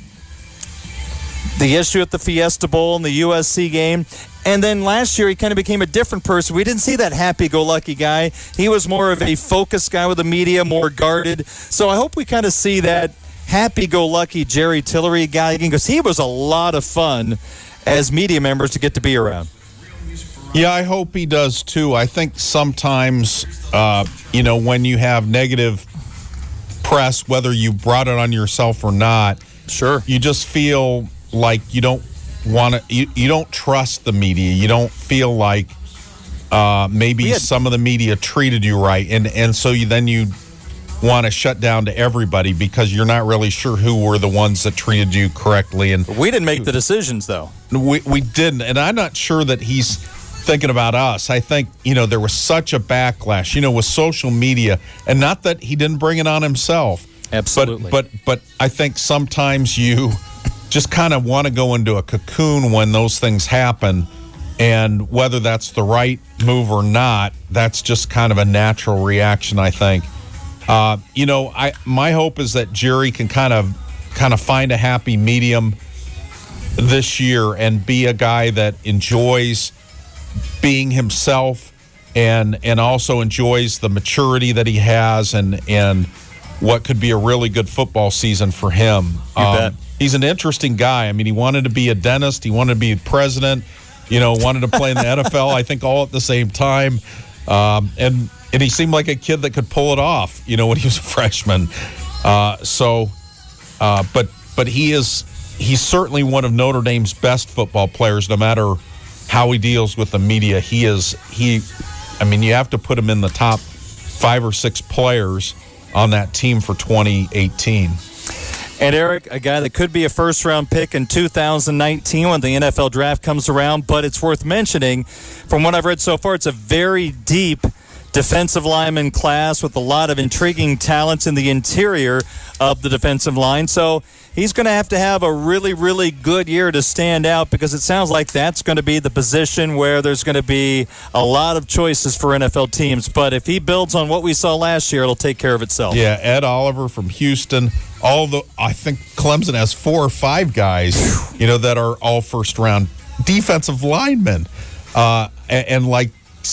the issue at the Fiesta Bowl and the U S C game. And then last year, he kind of became a different person. We didn't see that happy-go-lucky guy. He was more of a focused guy with the media, more guarded. So I hope we kind of see that happy-go-lucky Jerry Tillery guy again, because he was a lot of fun as media members to get to be around. Yeah, I hope he does too. I think sometimes, uh, you know, when you have negative press, whether you brought it on yourself or not, sure, you just feel like you don't want to, you, you don't trust the media. You don't feel like uh, maybe had, some of the media treated you right, and and so you then you want to shut down to everybody because you're not really sure who were the ones that treated you correctly. And we didn't make the decisions, though. We we didn't, and I'm not sure that he's thinking about us. I think, you know, there was such a backlash, you know, with social media, and not that he didn't bring it on himself. Absolutely. But but, but I think sometimes you just kind of want to go into a cocoon when those things happen, and whether that's the right move or not, that's just kind of a natural reaction, I think. Uh, you know, I my hope is that Jerry can kind of kind of find a happy medium this year and be a guy that enjoys being himself and and also enjoys the maturity that he has and and what could be a really good football season for him. You um, bet. He's an interesting guy. I mean, he wanted to be a dentist. He wanted to be president. You know, wanted to play in the N F L, I think all at the same time. Um, and and he seemed like a kid that could pull it off, you know, when he was a freshman. Uh, so, uh, but but he is he's certainly one of Notre Dame's best football players, no matter how he deals with the media. He is, he, I mean, you have to put him in the top five or six players on that team for twenty eighteen. And Eric, a guy that could be a first-round pick in two thousand nineteen when the N F L draft comes around, but it's worth mentioning, from what I've read so far, it's a very deep defensive lineman class with a lot of intriguing talents in the interior of the defensive line. So he's going to have to have a really, really good year to stand out, because it sounds like that's going to be the position where there's going to be a lot of choices for N F L teams. But if he builds on what we saw last year, it'll take care of itself. Yeah, Ed Oliver from Houston. All the I think Clemson has four or five guys, you know, that are all first-round defensive linemen. Uh, and, and like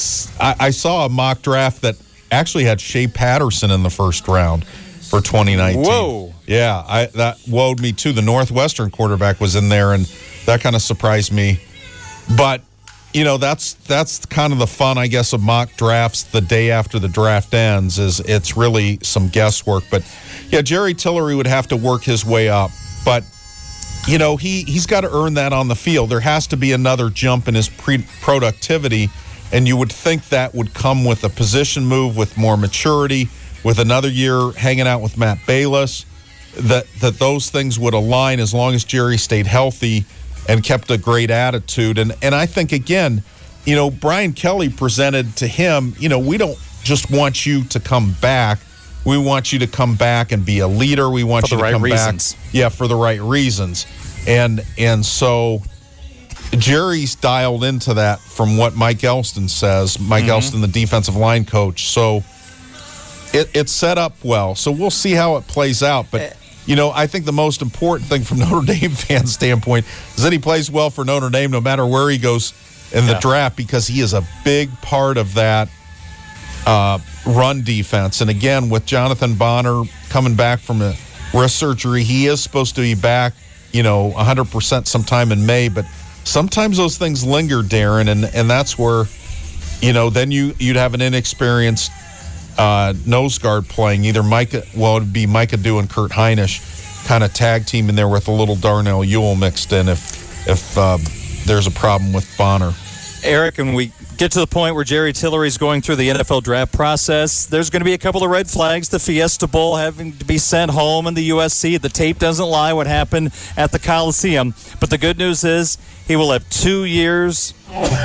I, I saw a mock draft that actually had Shea Patterson in the first round for twenty nineteen. Whoa. Yeah, I, that woed me too. The Northwestern quarterback was in there, and that kind of surprised me. But, you know, that's that's kind of the fun, I guess, of mock drafts the day after the draft ends, is it's really some guesswork. But, yeah, Jerry Tillery would have to work his way up. But, you know, he, he's got to earn that on the field. There has to be another jump in his pre- productivity, and you would think that would come with a position move, with more maturity, with another year hanging out with Matt Balis, that that those things would align as long as Jerry stayed healthy and kept a great attitude. And and I think, again, you know, Brian Kelly presented to him, you know, we don't just want you to come back. We want you to come back and be a leader. We want for you the to right come reasons. back. Yeah, for the right reasons. And and so Jerry's dialed into that from what Mike Elston says. Mike mm-hmm. Elston, the defensive line coach. So it, it's set up well. So we'll see how it plays out. But, you know, I think the most important thing from Notre Dame fan standpoint is that he plays well for Notre Dame no matter where he goes in the yeah. draft, because he is a big part of that uh, run defense. And, again, with Jonathan Bonner coming back from a wrist surgery, he is supposed to be back, you know, one hundred percent sometime in May. But sometimes those things linger, Darren, and, and that's where, you know, then you, you'd have an inexperienced uh, nose guard playing. Either Micah, well, it would be Micah Dew and Kurt Heinisch kind of tag team in there with a little Darnell Ewell mixed in if if uh, there's a problem with Bonner. Eric, and we get to the point where Jerry Tillery's going through the N F L draft process, there's going to be a couple of red flags. The Fiesta Bowl having to be sent home in the U S C. The tape doesn't lie what happened at the Coliseum. But the good news is he will have two years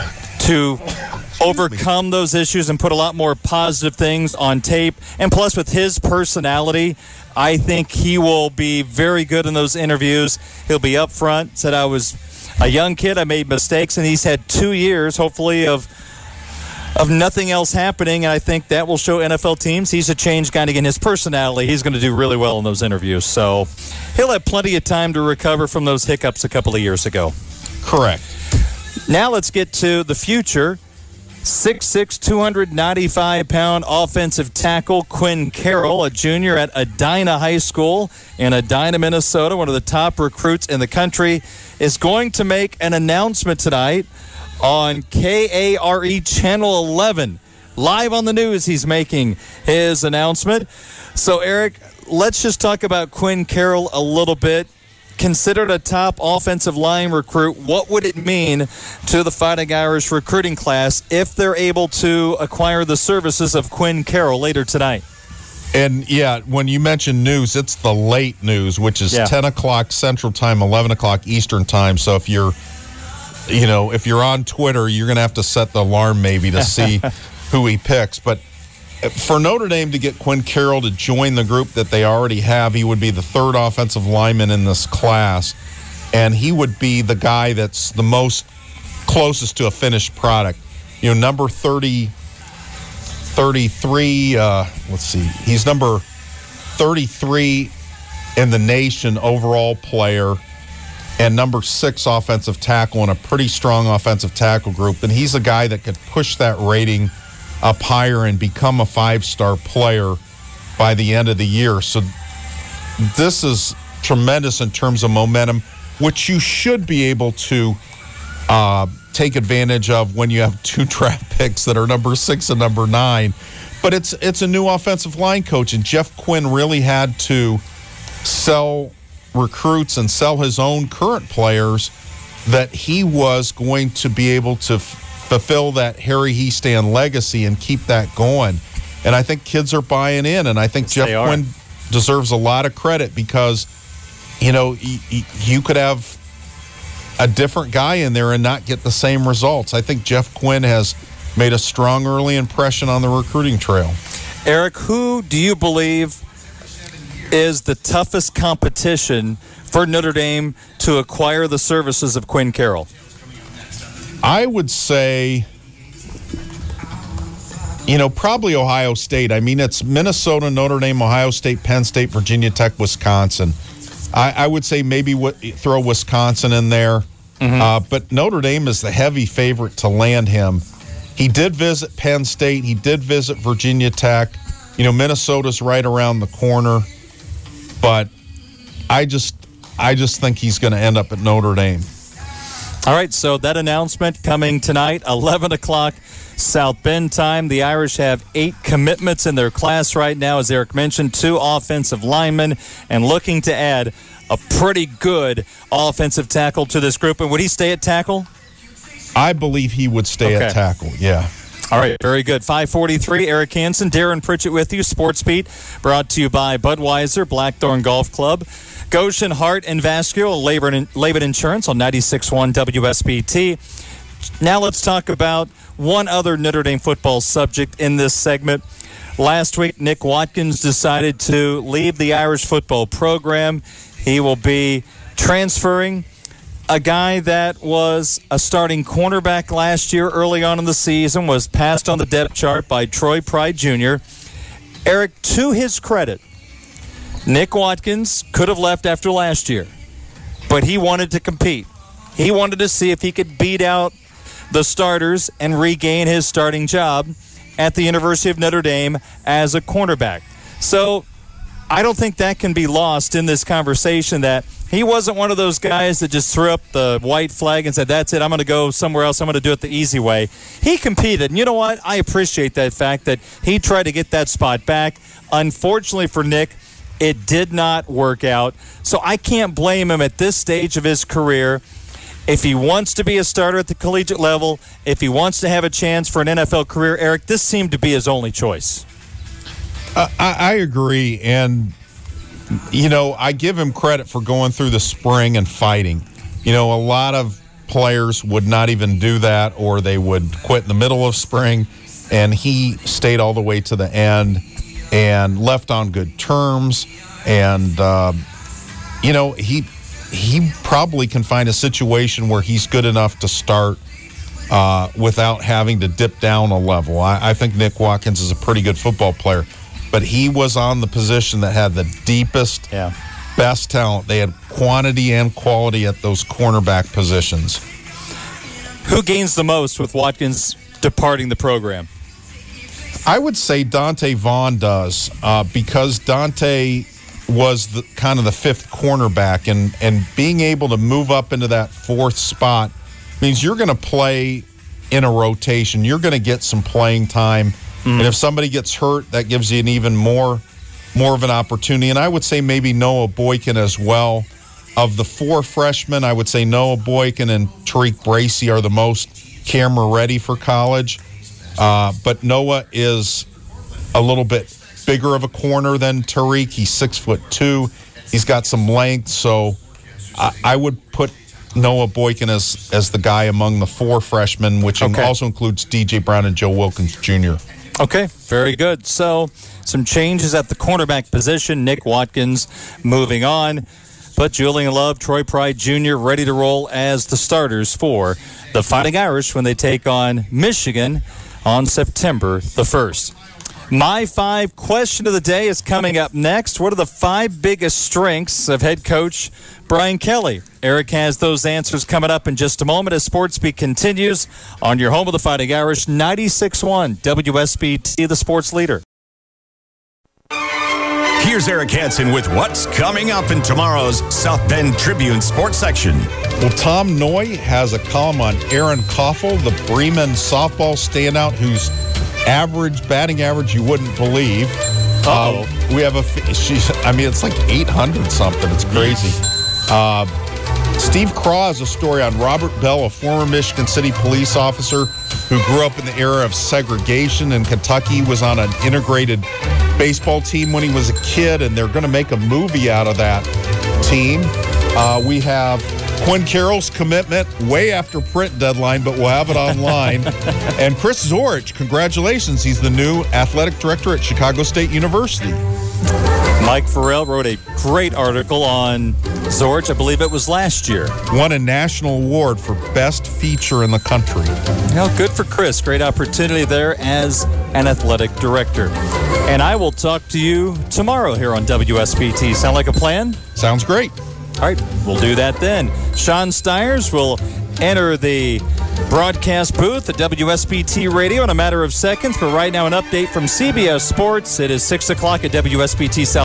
to overcome those issues and put a lot more positive things on tape. And plus, with his personality, I think he will be very good in those interviews. He'll be up front, said I was a young kid, I made mistakes, and he's had two years, hopefully, of of nothing else happening, and I think that will show N F L teams he's a changed guy. And again, his personality, he's going to do really well in those interviews. So he'll have plenty of time to recover from those hiccups a couple of years ago. Correct. Now let's get to the future. six six, two hundred ninety-five pound offensive tackle Quinn Carroll, a junior at Edina High School in Edina, Minnesota, one of the top recruits in the country, is going to make an announcement tonight on K A R E Channel eleven. Live on the news, he's making his announcement. So, Eric, let's just talk about Quinn Carroll a little bit. Considered a top offensive line recruit, what would it mean to the Fighting Irish recruiting class if they're able to acquire the services of Quinn Carroll later tonight? And, yeah, when you mention news, it's the late news, which is yeah. ten o'clock Central Time, eleven o'clock Eastern Time. So if you're, you know, if you're on Twitter, you're going to have to set the alarm maybe to see who he picks. But for Notre Dame to get Quinn Carroll to join the group that they already have, he would be the third offensive lineman in this class, and he would be the guy that's the most closest to a finished product. You know, number thirty, thirty-three, uh, let's see, he's number thirty-three in the nation overall player and number six offensive tackle in a pretty strong offensive tackle group, and he's a guy that could push that rating up higher and become a five-star player by the end of the year. So this is tremendous in terms of momentum, which you should be able to uh, take advantage of when you have two draft picks that are number six and number nine. But it's it's a new offensive line coach, and Jeff Quinn really had to sell recruits and sell his own current players that he was going to be able to f- fulfill that Harry Hiestand legacy and keep that going. And I think kids are buying in, and I think yes, Jeff Quinn deserves a lot of credit because, you know, y- y- you could have a different guy in there and not get the same results. I think Jeff Quinn has made a strong early impression on the recruiting trail. Eric, who do you believe is the toughest competition for Notre Dame to acquire the services of Quinn Carroll? I would say, you know, probably Ohio State. I mean, it's Minnesota, Notre Dame, Ohio State, Penn State, Virginia Tech, Wisconsin. I, I would say maybe what, throw Wisconsin in there. Mm-hmm. Uh, but Notre Dame is the heavy favorite to land him. He did visit Penn State. He did visit Virginia Tech. You know, Minnesota's right around the corner. But I just, I just think he's going to end up at Notre Dame. All right, so that announcement coming tonight, eleven o'clock South Bend time. The Irish have eight commitments in their class right now, as Eric mentioned, two offensive linemen, and looking to add a pretty good offensive tackle to this group. And would he stay at tackle? I believe he would stay okay. at tackle, yeah. All right, very good. five forty-three, Eric Hansen, Darren Pritchett with you. Sports Beat brought to you by Budweiser, Blackthorn Golf Club, Goshen Heart and Vascular, Laban Insurance on ninety-six point one W S B T. Now let's talk about one other Notre Dame football subject in this segment. Last week, Nick Watkins decided to leave the Irish football program. He will be transferring. A guy that was a starting cornerback last year early on in the season was passed on the depth chart by Troy Pride Junior Eric, to his credit, Nick Watkins could have left after last year, but he wanted to compete. He wanted to see if he could beat out the starters and regain his starting job at the University of Notre Dame as a cornerback. So I don't think that can be lost in this conversation, that he wasn't one of those guys that just threw up the white flag and said, that's it, I'm going to go somewhere else, I'm going to do it the easy way. He competed, and you know what? I appreciate that fact that he tried to get that spot back. Unfortunately for Nick, it did not work out. So I can't blame him at this stage of his career If he wants to be a starter at the collegiate level, if he wants to have a chance for an N F L career, Eric, this seemed to be his only choice. Uh, I, I agree. And, you know, I give him credit for going through the spring and fighting. You know, a lot of players would not even do that, or they would quit in the middle of spring. And he stayed all the way to the end and left on good terms. And, uh, you know, he he probably can find a situation where he's good enough to start uh, without having to dip down a level. I, I think Nick Watkins is a pretty good football player, but he was on the position that had the deepest, yeah. best talent. They had quantity and quality at those cornerback positions. Who gains the most with Watkins departing the program? I would say Dante Vaughn does, uh, because Dante was the, kind of the fifth cornerback, and, and being able to move up into that fourth spot means you're going to play in a rotation. You're going to get some playing time, mm. and if somebody gets hurt, that gives you an even more, more of an opportunity. And I would say maybe Noah Boykin as well. Of the four freshmen, I would say Noah Boykin and Tariq Bracy are the most camera ready for college. Uh, but Noah is a little bit bigger of a corner than Tariq. He's six foot two. He's got some length, so I, I would put Noah Boykin as as the guy among the four freshmen, which okay. also includes D J Brown and Joe Wilkins Junior Okay, very good. So some changes at the cornerback position. Nick Watkins moving on, but Julian Love, Troy Pride Junior ready to roll as the starters for the Fighting Irish when they take on Michigan on September the first. My five question of the day is coming up next. What are the five biggest strengths of head coach Brian Kelly? Eric has those answers coming up in just a moment as Sports Beat continues on your home of the Fighting Irish, ninety-six point one W S B T, the sports leader. Here's Eric Hansen with what's coming up in tomorrow's South Bend Tribune sports section. Well, Tom Noy has a column on Aaron Koffel, the Bremen softball standout, who's average batting average you wouldn't believe. Uh, we have a she's I mean it's like eight hundred something. It's crazy. Uh, Steve Craw has a story on Robert Bell, a former Michigan City police officer who grew up in the era of segregation in Kentucky, was on an integrated baseball team when he was a kid, and they're going to make a movie out of that team. Uh, we have Quinn Carroll's commitment way after print deadline, but we'll have it online. And Chris Zorich, congratulations. He's the new athletic director at Chicago State University. Mike Farrell wrote a great article on Zorich. I believe it was last year. Won a national award for best feature in the country. Well, good for Chris. Great opportunity there as an athletic director. And I will talk to you tomorrow here on W S B T. Sound like a plan? Sounds great. All right, we'll do that then. Sean Stiers will enter the broadcast booth at W S B T Radio in a matter of seconds. But right now, an update from C B S Sports. It is six o'clock at W S B T South.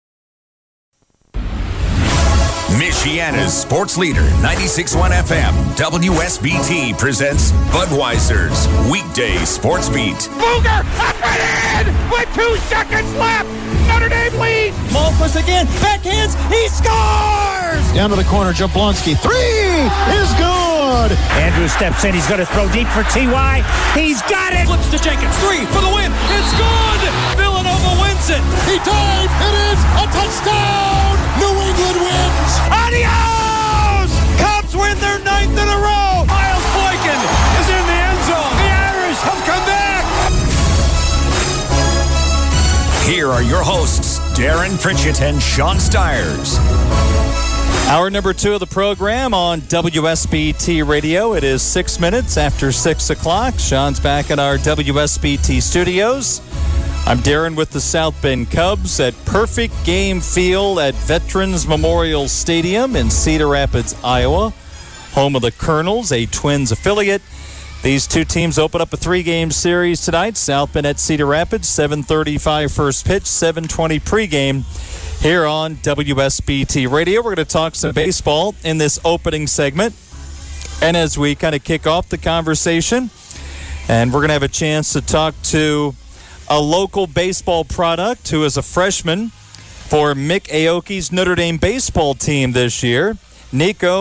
Michiana's sports leader, ninety-six point one F M, W S B T presents Budweiser's Weekday Sports Beat. Booger up and in with two seconds left. Notre Dame leads. Malquist again, backhands, he scores! Down to the corner, Jablonski, three is good! Andrew steps in, he's going to throw deep for T Y. He's got it! Flips to Jenkins, three for the win, it's good! Villanova wins it! He tied, it is a touchdown! New England wins! Adios! Cubs win their ninth in a row! Miles Boykin is in the end zone. The Irish have come back! Here are your hosts, Darren Pritchett and Sean Stiers. Hour number two of the program on W S B T Radio. It is six minutes after six o'clock. Sean's back in our W S B T studios. I'm Darren with the South Bend Cubs at Perfect Game Field at Veterans Memorial Stadium in Cedar Rapids, Iowa, home of the Colonels, a Twins affiliate. These two teams open up a three-game series tonight. South Bend at Cedar Rapids, seven thirty-five first pitch, seven twenty pregame here on W S B T Radio. We're going to talk some baseball in this opening segment. And as we kind of kick off the conversation, and we're going to have a chance to talk to a local baseball product who is a freshman for Mick Aoki's Notre Dame baseball team this year, Nico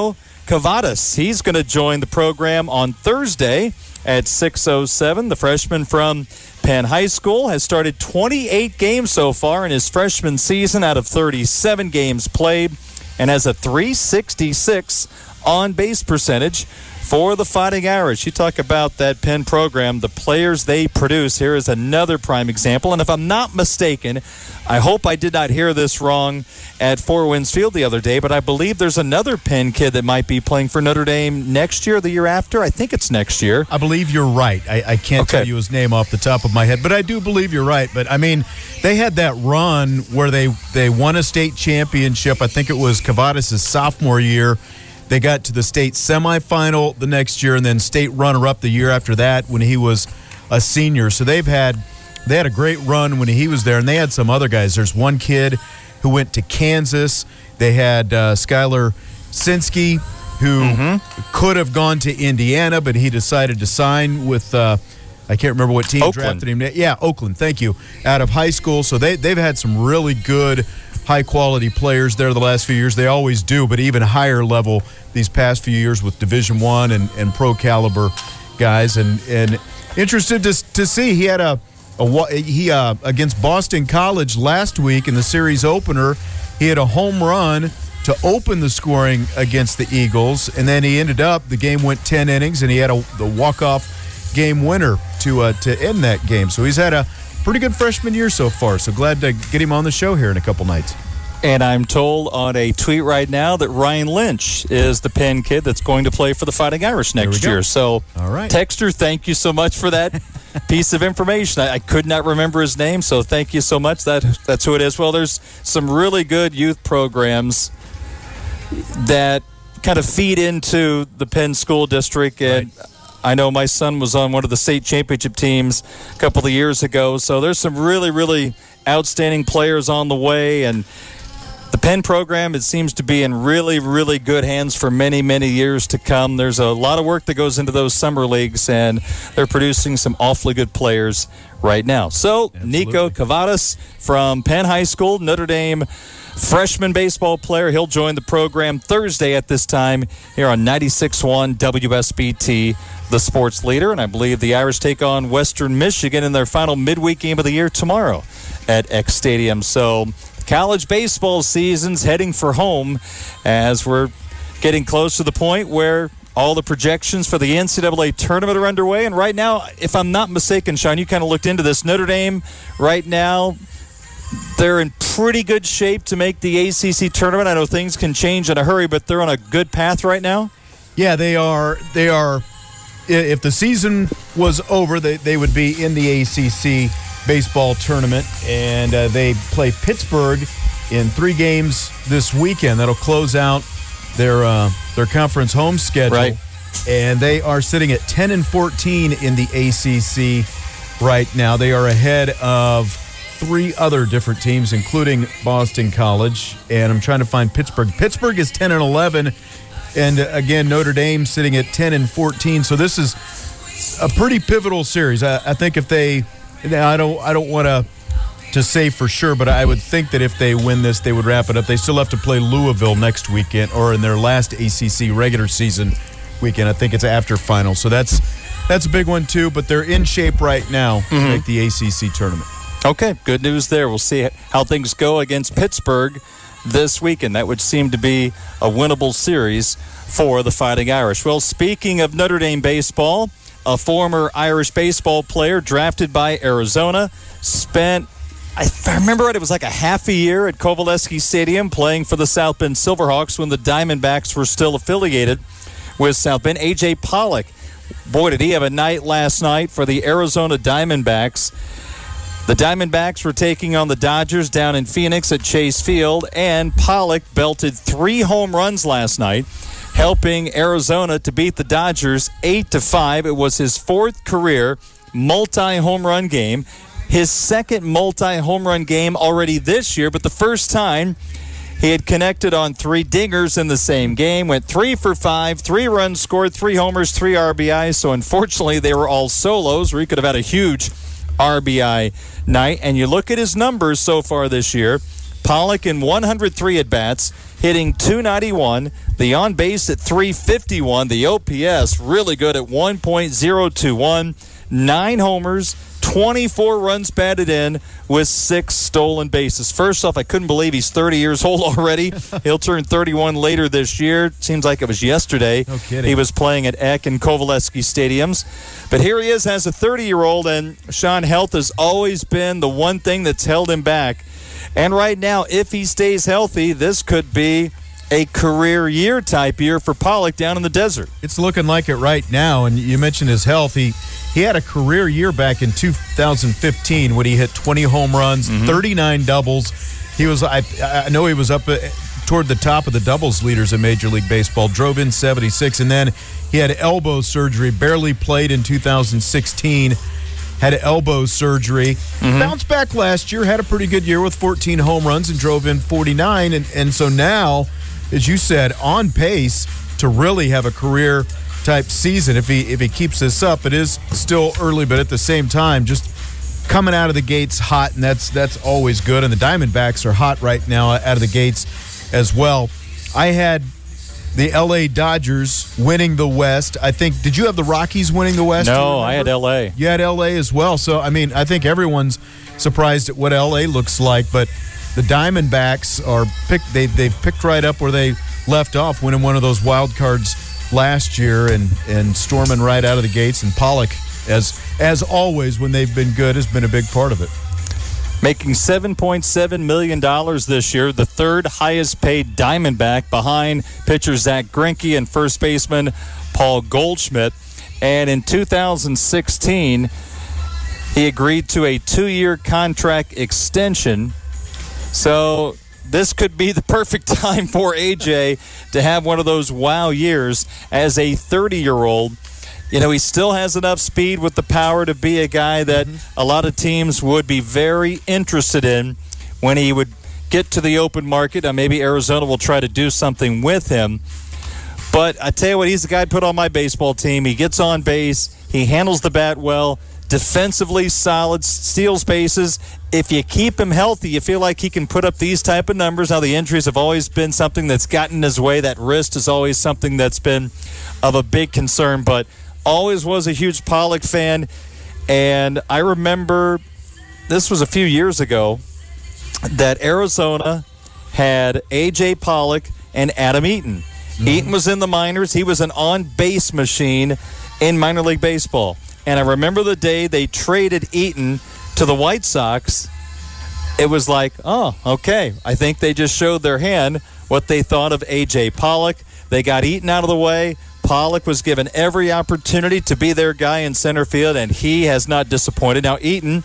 Kavadas. He's going to join the program on Thursday at six oh seven. The freshman from Penn High School has started twenty-eight games so far in his freshman season out of thirty-seven games played and has a three sixty-six on-base percentage for the Fighting Irish. You talk about that Penn program, the players they produce. Here is another prime example. And if I'm not mistaken, I hope I did not hear this wrong at Four Winds Field the other day, but I believe there's another Penn kid that might be playing for Notre Dame next year or the year after. I think it's next year. I believe you're right. I, I can't okay. tell you his name off the top of my head, but I do believe you're right. But, I mean, they had that run where they, they won a state championship. I think it was Kavadas' sophomore year. They got to the state semifinal the next year and then state runner-up the year after that when he was a senior. So they've had they had a great run when he was there, and they had some other guys. There's one kid who went to Kansas. They had uh, Skylar Sinsky, who mm-hmm. could have gone to Indiana, but he decided to sign with uh, I can't remember what team Oakland. drafted him. Yeah, Oakland, thank you, out of high school. So they, they've had some really good high-quality players there the last few years. They always do, but even higher level these past few years with Division One and, and pro-caliber guys. And and interested to to see he had a, a he uh, against Boston College last week in the series opener. He had a home run to open the scoring against the Eagles, and then he ended up the game went ten innings, and he had a the walk-off game winner to uh, to end that game. So he's had a pretty good freshman year so far, so glad to get him on the show here in a couple nights. And I'm told on a tweet right now that Ryan Lynch is the Penn kid that's going to play for the Fighting Irish next year. So, all right. Texter, thank you so much for that piece of information. I, I could not remember his name, so thank you so much. That That's who it is. Well, there's some really good youth programs that kind of feed into the Penn School District, and right. I know my son was on one of the state championship teams a couple of years ago, so there's some really, really outstanding players on the way, and the Penn program, it seems to be in really, really good hands for many, many years to come. There's a lot of work that goes into those summer leagues, and they're producing some awfully good players right now. So, Absolutely. Nico Kavadas from Penn High School, Notre Dame freshman baseball player. He'll join the program Thursday at this time here on ninety-six point one W S B T, the sports leader. And I believe the Irish take on Western Michigan in their final midweek game of the year tomorrow at X Stadium. So college baseball season's heading for home as we're getting close to the point where all the projections for the N C double A tournament are underway. And right now, if I'm not mistaken, Sean, you kind of looked into this. Notre Dame right now, they're in pretty good shape to make the A C C tournament. I know things can change in a hurry, but they're on a good path right now. Yeah, they are. They are. If the season was over, they, they would be in the A C C baseball tournament, and uh, they play Pittsburgh in three games this weekend. That'll close out their uh, their conference home schedule. Right. And they are sitting at ten and fourteen in the A C C right now. They are ahead of three other different teams, including Boston College, and I'm trying to find Pittsburgh. Pittsburgh is ten and eleven, and again, Notre Dame sitting at ten and fourteen. So this is a pretty pivotal series. I, I think if they, I don't, I don't want to to say for sure, but I would think that if they win this, they would wrap it up. They still have to play Louisville next weekend, or in their last A C C regular season weekend. I think it's after final, so that's that's a big one too. But they're in shape right now to Mm-hmm. make the A C C tournament. Okay, good news there. We'll see how things go against Pittsburgh this weekend. That would seem to be a winnable series for the Fighting Irish. Well, speaking of Notre Dame baseball, a former Irish baseball player drafted by Arizona spent, if I remember right, it was like a half a year at Kovaleski Stadium playing for the South Bend Silverhawks when the Diamondbacks were still affiliated with South Bend. A J Pollock, boy, did he have a night last night for the Arizona Diamondbacks. The Diamondbacks were taking on the Dodgers down in Phoenix at Chase Field, and Pollock belted three home runs last night, helping Arizona to beat the Dodgers eight to five. It was his fourth career multi-home run game, his second multi-home run game already this year, but the first time he had connected on three dingers in the same game, went three for five, three runs scored, three homers, three R B Is. So unfortunately, they were all solos, or he could have had a huge R B I night. And you look at his numbers so far this year, Pollock in one hundred three at-bats, hitting two ninety-one. The on-base at three fifty-one. The O P S really good at one point oh two one. Nine homers, twenty-four runs batted in with six stolen bases. First off, I couldn't believe he's thirty years old already. He'll turn thirty-one later this year. Seems like it was yesterday. No kidding. He was playing at Eck and Kovaleski stadiums. But here he is as a thirty-year-old, and Sean, health has always been the one thing that's held him back. And right now, if he stays healthy, this could be a career year type year for Pollock down in the desert. It's looking like it right now, and you mentioned his health. He, he had a career year back in two thousand fifteen when he hit twenty home runs, mm-hmm. thirty-nine doubles. He was, I, I know he was up toward the top of the doubles leaders in Major League Baseball, drove in seventy-six, and then he had elbow surgery, barely played in two thousand sixteen, had elbow surgery, mm-hmm. bounced back last year, had a pretty good year with fourteen home runs and drove in forty-nine, and, and so now, as you said, on pace to really have a career type season if he if he keeps this up. It is still early, but at the same time, just coming out of the gates hot, and that's that's always good. And the Diamondbacks are hot right now out of the gates as well. I had the L A Dodgers winning the West. I think, did you have the Rockies winning the West? No, I had L A. You had L A as well. So, I mean, I think everyone's surprised at what L A looks like, but the Diamondbacks are picked. They they've picked right up where they left off, winning one of those wild cards last year, and and storming right out of the gates. And Pollock, as as always, when they've been good, has been a big part of it. Making seven point seven million dollars this year, the third highest paid Diamondback behind pitcher Zach Greinke and first baseman Paul Goldschmidt. And in two thousand sixteen, he agreed to a two-year contract extension. So this could be the perfect time for A J to have one of those wow years as a thirty-year-old. You know, he still has enough speed with the power to be a guy that mm-hmm. a lot of teams would be very interested in when he would get to the open market. Uh, maybe Arizona will try to do something with him. But I tell you what, he's the guy I'd put on my baseball team. He gets on base. He handles the bat well. Defensively solid, steals bases. If you keep him healthy, you feel like he can put up these type of numbers. Now, the injuries have always been something that's gotten in his way. That wrist is always something that's been of a big concern, but always was a huge Pollock fan. And I remember this was a few years ago that Arizona had A J Pollock and Adam Eaton. Mm-hmm. Eaton was in the minors. He was an on-base machine in minor league baseball. And I remember the day they traded Eaton to the White Sox. It was like, oh, okay. I think they just showed their hand what they thought of A J Pollock. They got Eaton out of the way. Pollock was given every opportunity to be their guy in center field, and he has not disappointed. Now, Eaton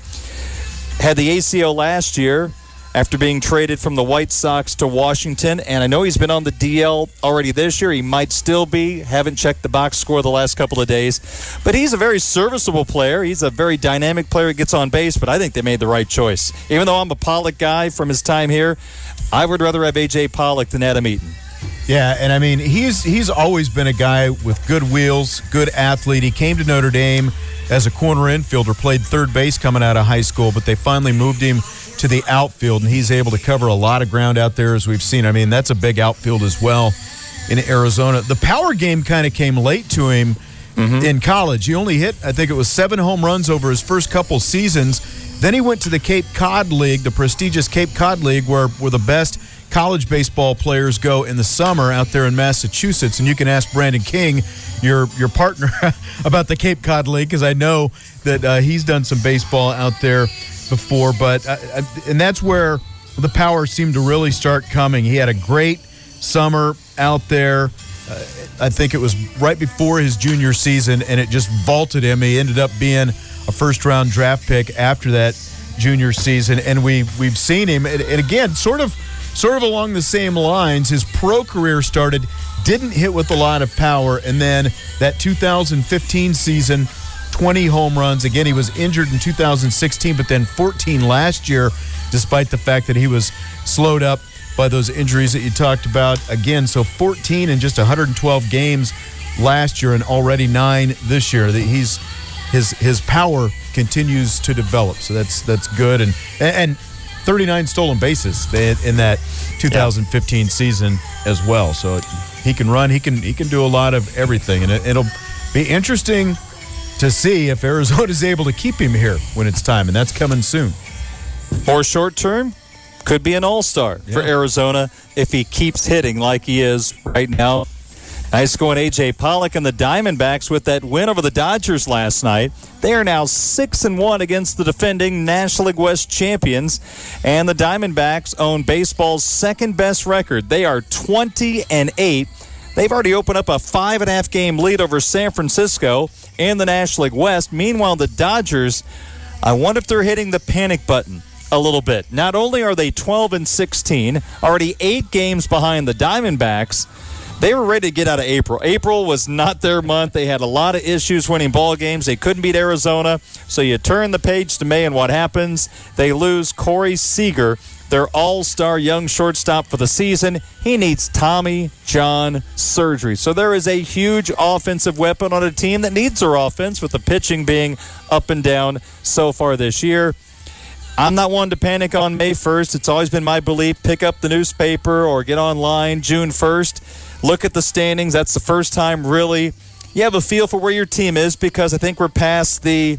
had the A C L last year after being traded from the White Sox to Washington, and I know he's been on the D L already this year. He might still be. Haven't checked the box score the last couple of days. But he's a very serviceable player. He's a very dynamic player. He gets on base, but I think they made the right choice. Even though I'm a Pollock guy from his time here, I would rather have A J Pollock than Adam Eaton. Yeah, and I mean, he's he's always been a guy with good wheels, good athlete. He came to Notre Dame as a corner infielder, played third base coming out of high school, but they finally moved him to the outfield, and he's able to cover a lot of ground out there, as we've seen. I mean, that's a big outfield as well in Arizona. The power game kind of came late to him mm-hmm. in college. He only hit, I think it was seven home runs over his first couple seasons. Then he went to the Cape Cod League, the prestigious Cape Cod League, where, where the best college baseball players go in the summer out there in Massachusetts. And you can ask Brandon King, your your partner, about the Cape Cod League, because I know that uh, he's done some baseball out there before. But uh, and that's where the power seemed to really start coming. He had a great summer out there. Uh, I think it was right before his junior season, and it just vaulted him. He ended up being a first-round draft pick after that junior season, and we we've seen him. And, and again, sort of. Sort of along the same lines, his pro career started, didn't hit with a lot of power, and then that two thousand fifteen season, twenty home runs. Again, he was injured in two thousand sixteen, but then fourteen last year, despite the fact that he was slowed up by those injuries that you talked about. Again, so fourteen in just one hundred twelve games last year and already nine this year. He's his his power continues to develop, so that's that's good. And and thirty-nine stolen bases in that two thousand fifteen yeah. season as well. So he can run, he can he can do a lot of everything, and it, it'll be interesting to see if Arizona is able to keep him here when it's time, and that's coming soon. More short term, could be an all-star yeah. for Arizona if he keeps hitting like he is right now. Nice going A J Pollock and the Diamondbacks with that win over the Dodgers last night. They are now six and one against the defending National League West champions, and the Diamondbacks own baseball's second-best record. They are twenty and eight. They've already opened up a five and a half game lead over San Francisco and the National League West. Meanwhile, the Dodgers, I wonder if they're hitting the panic button a little bit. Not only are they twelve and sixteen, already eight games behind the Diamondbacks, they were ready to get out of April. April was not their month. They had a lot of issues winning ball games. They couldn't beat Arizona. So you turn the page to May, and what happens? They lose Corey Seager, their all-star young shortstop for the season. He needs Tommy John surgery. So there is a huge offensive weapon on a team that needs their offense, with the pitching being up and down so far this year. I'm not one to panic on May first. It's always been my belief, pick up the newspaper or get online June first. Look at the standings. That's the first time really you have a feel for where your team is, because I think we're past the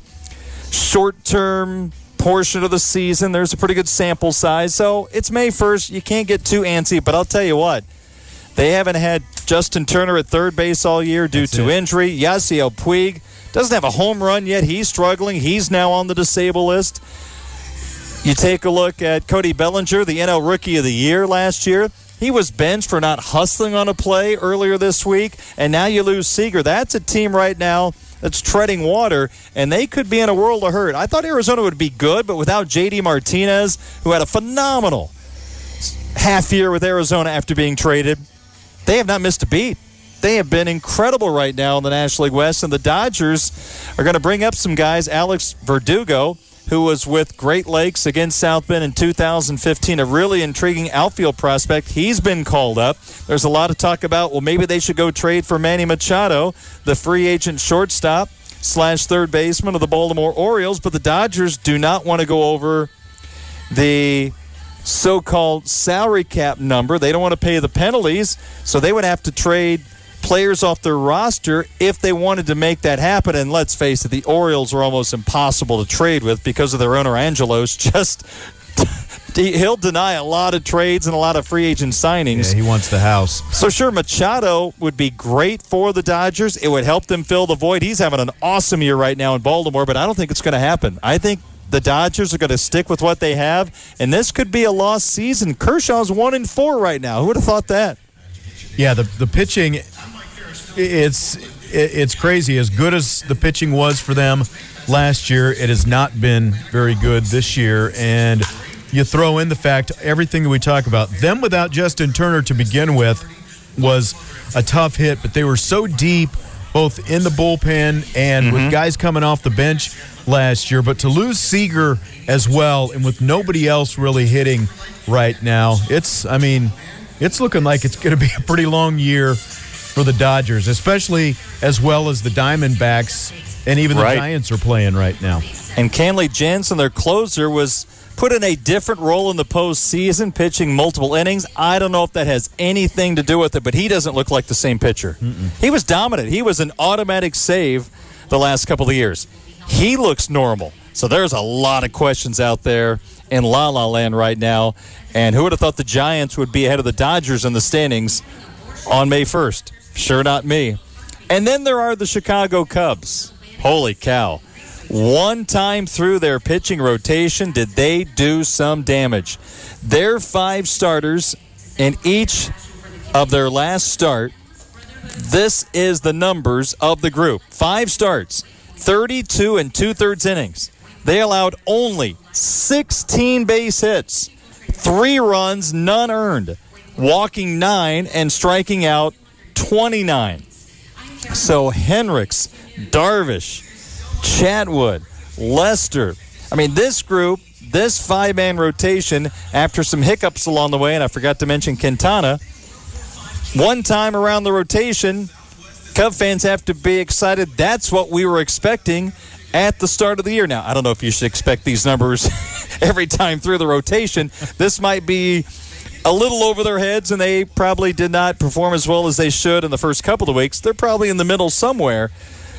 short-term portion of the season. There's a pretty good sample size. So it's May first. You can't get too antsy, but I'll tell you what. They haven't had Justin Turner at third base all year due That's to it. injury. Yasiel Puig doesn't have a home run yet. He's struggling. He's now on the disabled list. You take a look at Cody Bellinger, the N L Rookie of the Year last year. He was benched for not hustling on a play earlier this week, and now you lose Seager. That's a team right now that's treading water, and they could be in a world of hurt. I thought Arizona would be good, but without J D Martinez, who had a phenomenal half year with Arizona after being traded, they have not missed a beat. They have been incredible right now in the National League West, and the Dodgers are going to bring up some guys. Alex Verdugo, who was with Great Lakes against South Bend in two thousand fifteen, a really intriguing outfield prospect. He's been called up. There's a lot of talk about, well, maybe they should go trade for Manny Machado, the free agent shortstop slash third baseman of the Baltimore Orioles, but the Dodgers do not want to go over the so-called salary cap number. They don't want to pay the penalties, so they would have to trade players off their roster if they wanted to make that happen. And let's face it, the Orioles are almost impossible to trade with because of their owner, Angelos. Just he'll deny a lot of trades and a lot of free agent signings. Yeah, he wants the house. So sure, Machado would be great for the Dodgers. It would help them fill the void. He's having an awesome year right now in Baltimore, but I don't think it's going to happen. I think the Dodgers are going to stick with what they have, and this could be a lost season. Kershaw's one and four right now. Who would have thought that? Yeah, the the pitching, it's it's crazy. As good as the pitching was for them last year, it has not been very good this year. And you throw in the fact, everything that we talk about, them without Justin Turner to begin with was a tough hit, but they were so deep both in the bullpen and mm-hmm. with guys coming off the bench last year. But to lose Seager as well, and with nobody else really hitting right now, it's, I mean, it's looking like it's going to be a pretty long year for the Dodgers, especially as well as the Diamondbacks and even the right. Giants are playing right now. And Kenley Jansen, their closer, was put in a different role in the postseason, pitching multiple innings. I don't know if that has anything to do with it, but he doesn't look like the same pitcher. Mm-mm. He was dominant. He was an automatic save the last couple of years. He looks normal. So there's a lot of questions out there in La La Land right now. And who would have thought the Giants would be ahead of the Dodgers in the standings on May first? Sure not me. And then there are the Chicago Cubs. Holy cow. One time through their pitching rotation, did they do some damage. Their five starters in each of their last start, this is the numbers of the group. Five starts, thirty-two and two-thirds innings. They allowed only sixteen base hits, three runs, none earned, walking nine and striking out twenty-nine. So Hendricks, Darvish, Chatwood, Lester. I mean, this group, this five-man rotation, after some hiccups along the way, and I forgot to mention Quintana, one time around the rotation, Cub fans have to be excited. That's what we were expecting at the start of the year. Now, I don't know if you should expect these numbers every time through the rotation. This might be a little over their heads, and they probably did not perform as well as they should in the first couple of weeks. They're probably in the middle somewhere.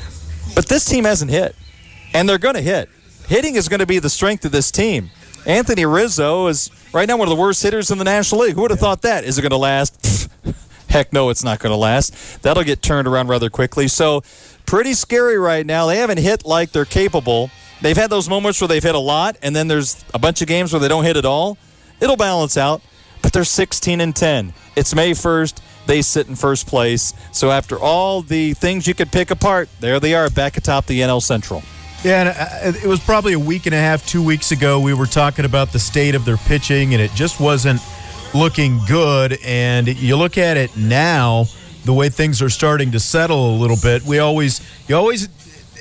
But this team hasn't hit, and they're going to hit. Hitting is going to be the strength of this team. Anthony Rizzo is right now one of the worst hitters in the National League. Who would have thought that? Is it going to last? Heck no, it's not going to last. That'll get turned around rather quickly. So pretty scary right now. They haven't hit like they're capable. They've had those moments where they've hit a lot, and then there's a bunch of games where they don't hit at all. It'll balance out, but they're sixteen and ten. It's May first. They sit in first place. So after all the things you could pick apart, there they are back atop the N L Central. Yeah, and it was probably a week and a half, two weeks ago, we were talking about the state of their pitching, and it just wasn't looking good. And you look at it now, the way things are starting to settle a little bit. We always, you always,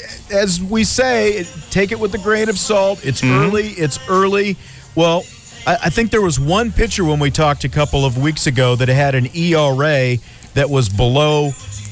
as we say, take it with a grain of salt. It's mm-hmm. early. It's early. Well, I, I think there was one pitcher when we talked a couple of weeks ago that had an E R A that was below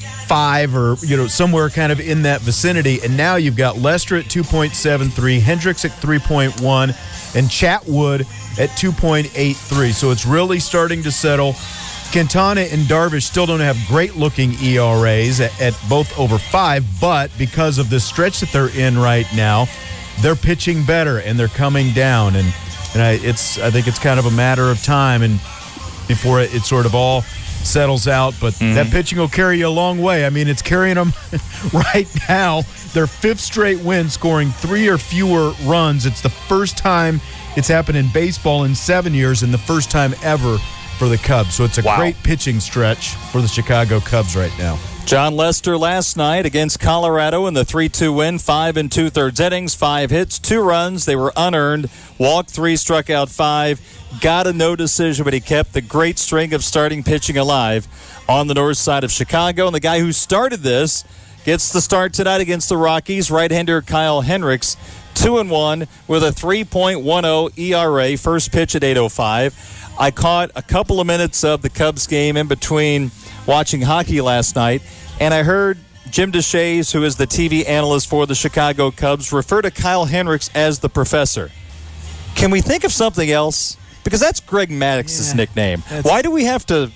five or, you know, somewhere kind of in that vicinity. And now you've got Lester at two point seven three, Hendricks at three point one, and Chatwood at two point eight three. So it's really starting to settle. Quintana and Darvish still don't have great-looking E R As at, at both over five, but because of the stretch that they're in right now, they're pitching better and they're coming down. And, and I, it's I think it's kind of a matter of time and before it, it sort of all settles out, but mm-hmm. that pitching will carry you a long way. I mean, it's carrying them right now. Their fifth straight win, scoring three or fewer runs. It's the first time it's happened in baseball in seven years and the first time ever for the Cubs. So it's a wow. great pitching stretch for the Chicago Cubs right now. John Lester last night against Colorado in the three two win, five and two-thirds innings, five hits, two runs. They were unearned, walked three, struck out five, got a no decision, but he kept the great string of starting pitching alive on the north side of Chicago. And the guy who started this gets the start tonight against the Rockies, right-hander Kyle Hendricks, two and one with a three point one oh E R A, first pitch at eight oh five. I caught a couple of minutes of the Cubs game in between watching hockey last night, and I heard Jim Deshaies, who is the T V analyst for the Chicago Cubs, refer to Kyle Hendricks as the professor. Can we think of something else? Because that's Greg Maddox's yeah, nickname. Why do we have to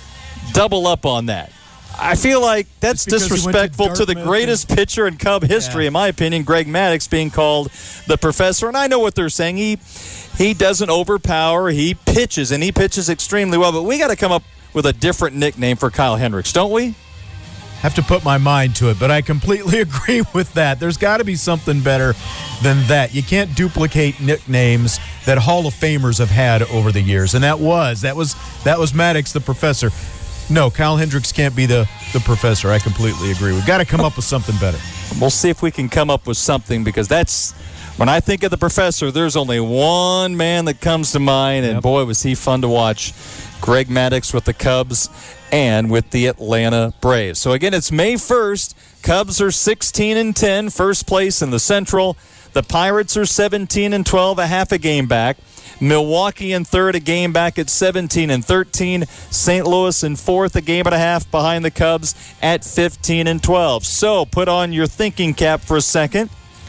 double up on that? I feel like that's disrespectful to, to the greatest and, pitcher in Cub history, yeah. in my opinion, Greg Maddux being called the professor. And I know what they're saying. He he doesn't overpower. He pitches, and he pitches extremely well. But we got to come up with a different nickname for Kyle Hendricks, don't we? Have to put my mind to it, but I completely agree with that. There's got to be something better than that. You can't duplicate nicknames that Hall of Famers have had over the years, and that was that was that was Maddux, the professor. No, Kyle Hendricks can't be the, the professor. I completely agree. We've got to come up with something better. We'll see if we can come up with something, because that's, when I think of the professor, there's only one man that comes to mind, and yep. boy, was he fun to watch. Greg Maddux with the Cubs and with the Atlanta Braves. So again, it's May first. Cubs are sixteen and ten, first place in the Central. The Pirates are seventeen and twelve, a half a game back. Milwaukee in third, a game back at seventeen and thirteen. Saint Louis in fourth, a game and a half behind the Cubs at fifteen and twelve. So put on your thinking cap for a second,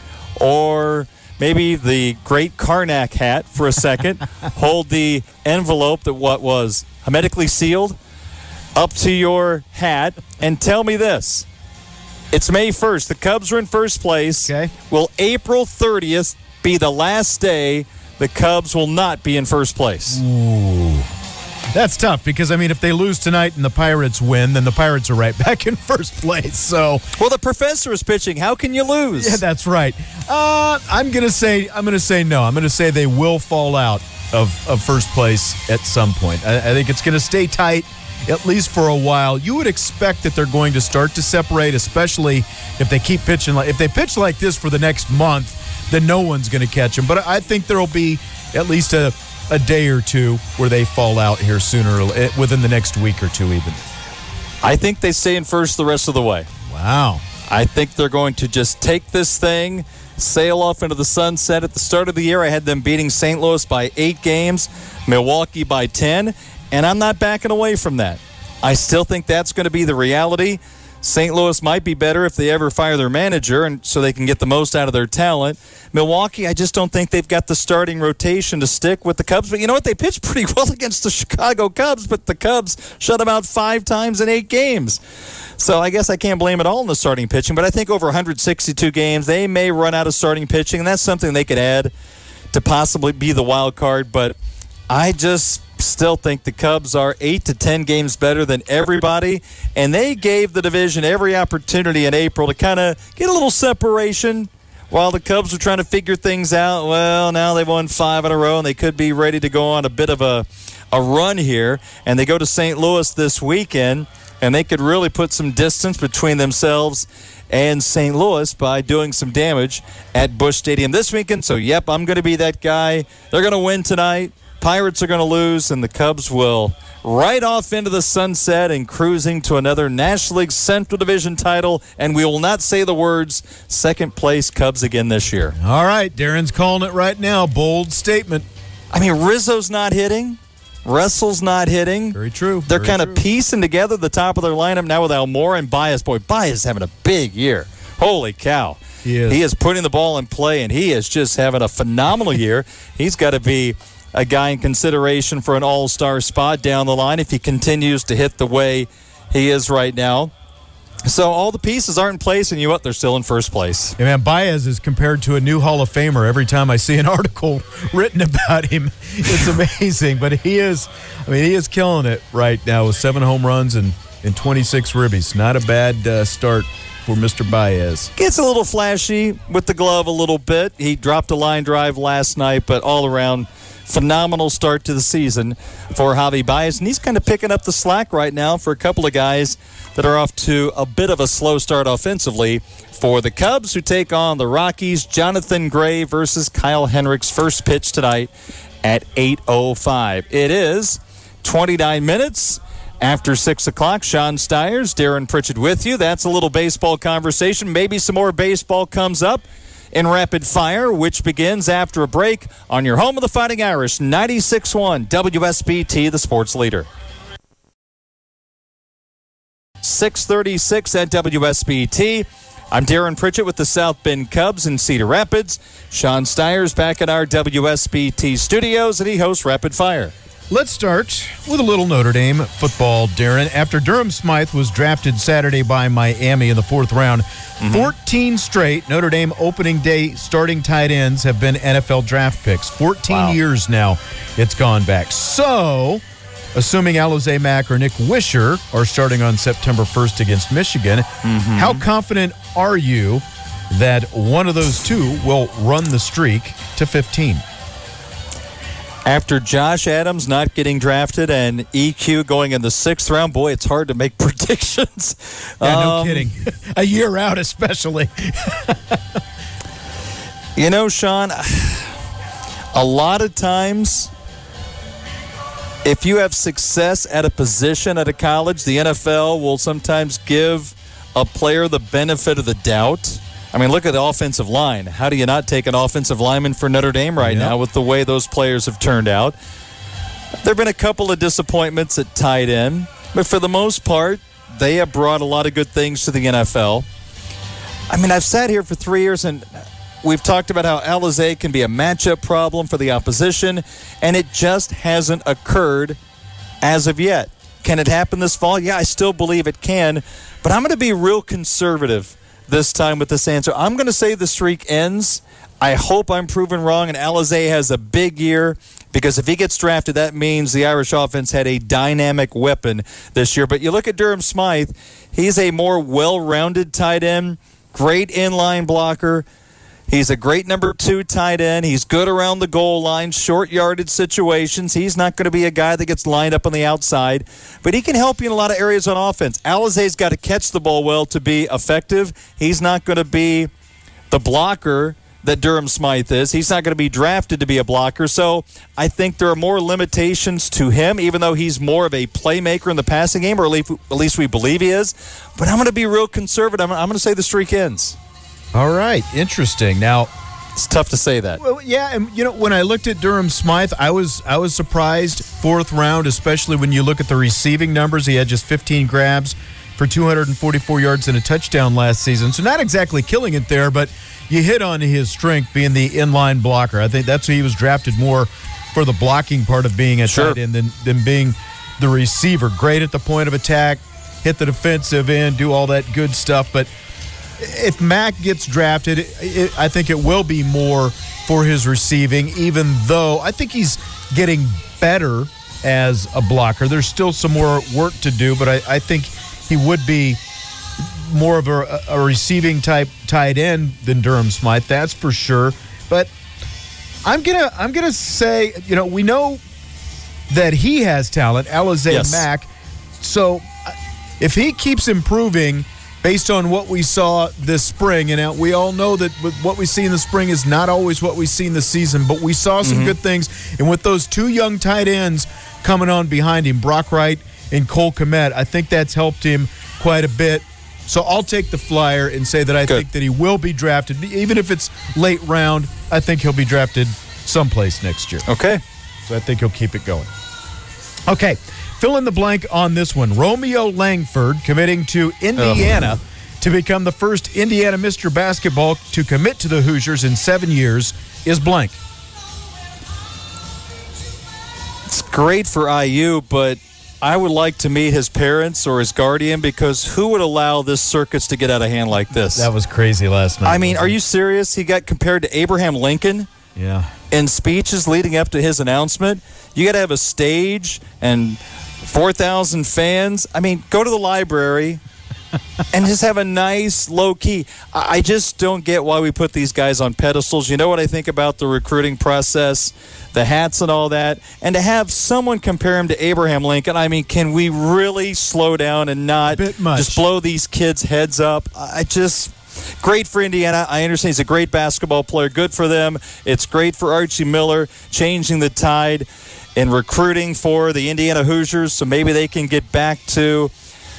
or maybe the great Karnak hat for a second. Hold the envelope that what was hermetically sealed up to your hat and tell me this. It's May first. The Cubs are in first place. Okay. Will April thirtieth be the last day the Cubs will not be in first place? Ooh. That's tough because, I mean, if they lose tonight and the Pirates win, then the Pirates are right back in first place. So, well, the professor is pitching. How can you lose? Yeah, that's right. Uh, I'm gonna say I'm gonna say no. I'm gonna say they will fall out of, of first place at some point. I, I think it's gonna stay tight at least for a while. You would expect that they're going to start to separate, especially if they keep pitching like if they pitch like this for the next month. Then no one's going to catch them. But I think there will be at least a, a day or two where they fall out here sooner, within the next week or two even. I think they stay in first the rest of the way. Wow. I think they're going to just take this thing, sail off into the sunset. At the start of the year, I had them beating Saint Louis by eight games, Milwaukee by ten, and I'm not backing away from that. I still think that's going to be the reality. Saint Louis might be better if they ever fire their manager, and so they can get the most out of their talent. Milwaukee, I just don't think they've got the starting rotation to stick with the Cubs. But you know what? They pitched pretty well against the Chicago Cubs, but the Cubs shut them out five times in eight games. So I guess I can't blame it all on the starting pitching. But I think over one hundred sixty-two games, they may run out of starting pitching, and that's something they could add to possibly be the wild card. But I just still think the Cubs are eight to ten games better than everybody, and they gave the division every opportunity in April to kind of get a little separation while the Cubs were trying to figure things out. Well, now they've won five in a row, and they could be ready to go on a bit of a, a run here, and they go to Saint Louis this weekend, and they could really put some distance between themselves and Saint Louis by doing some damage at Busch Stadium this weekend. So, yep, I'm going to be that guy. They're going to win tonight. Pirates are going to lose, and the Cubs will ride off into the sunset and cruising to another National League Central Division title, and we will not say the words second place Cubs again this year. All right, Darren's calling it right now. Bold statement. I mean, Rizzo's not hitting. Russell's not hitting. Very true. They're Very kind of true. piecing together the top of their lineup now with Almora and Baez. Boy, Baez having a big year. Holy cow. He is. He is putting the ball in play, and he is just having a phenomenal year. He's got to be a guy in consideration for an all-star spot down the line if he continues to hit the way he is right now. So all the pieces aren't in place, and you know what? They're still in first place. Hey man, Baez is compared to a new Hall of Famer every time I see an article written about him. It's amazing, but he is, I mean, he is killing it right now with seven home runs and, and twenty-six ribbies. Not a bad uh, start for Mister Baez. Gets a little flashy with the glove a little bit. He dropped a line drive last night, but all around, phenomenal start to the season for Javi Baez, and he's kind of picking up the slack right now for a couple of guys that are off to a bit of a slow start offensively for the Cubs, who take on the Rockies. Jonathan Gray versus Kyle Hendricks, first pitch tonight at eight oh five. It is twenty-nine minutes after six o'clock. Sean Stiers, Darren Pritchett with you. That's a little baseball conversation. Maybe some more baseball comes up in Rapid Fire, which begins after a break on your home of the Fighting Irish, ninety-six point one W S B T, the sports leader. six thirty-six at W S B T. I'm Darren Pritchett with the South Bend Cubs in Cedar Rapids. Sean Stiers back at our W S B T studios, and he hosts Rapid Fire. Let's start with a little Notre Dame football, Darren. After Durham Smythe was drafted Saturday by Miami in the fourth round, mm-hmm. fourteen straight Notre Dame opening day starting tight ends have been N F L draft picks. fourteen wow. years now it's gone back. So, assuming Alizé Mack or Nick Wisher are starting on September first against Michigan, mm-hmm. how confident are you that one of those two will run the streak to fifteen? After Josh Adams not getting drafted and E Q going in the sixth round, boy, it's hard to make predictions. Yeah, no um, kidding. A year out especially. You know, Sean, a lot of times, if you have success at a position at a college, the N F L will sometimes give a player the benefit of the doubt. I mean, look at the offensive line. How do you not take an offensive lineman for Notre Dame right yep. now with the way those players have turned out? There have been a couple of disappointments at tight end, but for the most part, they have brought a lot of good things to the N F L. I mean, I've sat here for three years, and we've talked about how Alizé can be a matchup problem for the opposition, and it just hasn't occurred as of yet. Can it happen this fall? Yeah, I still believe it can, but I'm going to be real conservative this time with this answer. I'm going to say the streak ends. I hope I'm proven wrong, and Alizé has a big year, because if he gets drafted, that means the Irish offense had a dynamic weapon this year. But you look at Durham Smythe, he's a more well-rounded tight end, great inline blocker. He's a great number two tight end. He's good around the goal line, short yardage situations. He's not going to be a guy that gets lined up on the outside, but he can help you in a lot of areas on offense. Alizé's got to catch the ball well to be effective. He's not going to be the blocker that Durham Smythe is. He's not going to be drafted to be a blocker, so I think there are more limitations to him, even though he's more of a playmaker in the passing game, or at least, at least we believe he is. But I'm going to be real conservative. I'm, I'm going to say the streak ends. All right, interesting. Now, it's tough to say that. Well, yeah, and you know, when I looked at Durham Smythe, I was I was surprised. Fourth round, especially when you look at the receiving numbers, he had just fifteen grabs, for two hundred forty-four yards and a touchdown last season. So not exactly killing it there, but you hit on his strength being the inline blocker. I think that's who he was drafted more for the blocking part of being a Sure. tight end than, than being the receiver. Great at the point of attack, hit the defensive end, do all that good stuff. But if Mack gets drafted, it, it, I think it will be more for his receiving, even though I think he's getting better as a blocker. There's still some more work to do, but I, I think he would be more of a, a receiving type tight end than Durham Smythe, that's for sure. But I'm gonna I'm gonna say, you know, we know that he has talent, Alize Yes. Mack. So if he keeps improving based on what we saw this spring, and we all know that what we see in the spring is not always what we see in the season, but we saw some Mm-hmm. good things. And with those two young tight ends coming on behind him, Brock Wright and Cole Kmet, I think that's helped him quite a bit. So I'll take the flyer and say that I Good. think that he will be drafted. Even if it's late round, I think he'll be drafted someplace next year. Okay. So I think he'll keep it going. Okay, fill in the blank on this one. Romeo Langford committing to Indiana to become the first Indiana Mister Basketball to commit to the Hoosiers in seven years is blank. It's great for I U, but I would like to meet his parents or his guardian, because who would allow this circus to get out of hand like this? That was crazy last night. I mean, wasn't are it? you serious? He got compared to Abraham Lincoln Yeah. in speeches leading up to his announcement. You got to have a stage and four thousand fans. I mean, go to the library and just have a nice low key. I I just don't get why we put these guys on pedestals. You know what I think about the recruiting process, the hats and all that, and to have someone compare him to Abraham Lincoln. I mean, can we really slow down and not Bit much. just blow these kids' heads up? I just. Great for Indiana. I understand he's a great basketball player. Good for them. It's great for Archie Miller, changing the tide in recruiting for the Indiana Hoosiers, so maybe they can get back to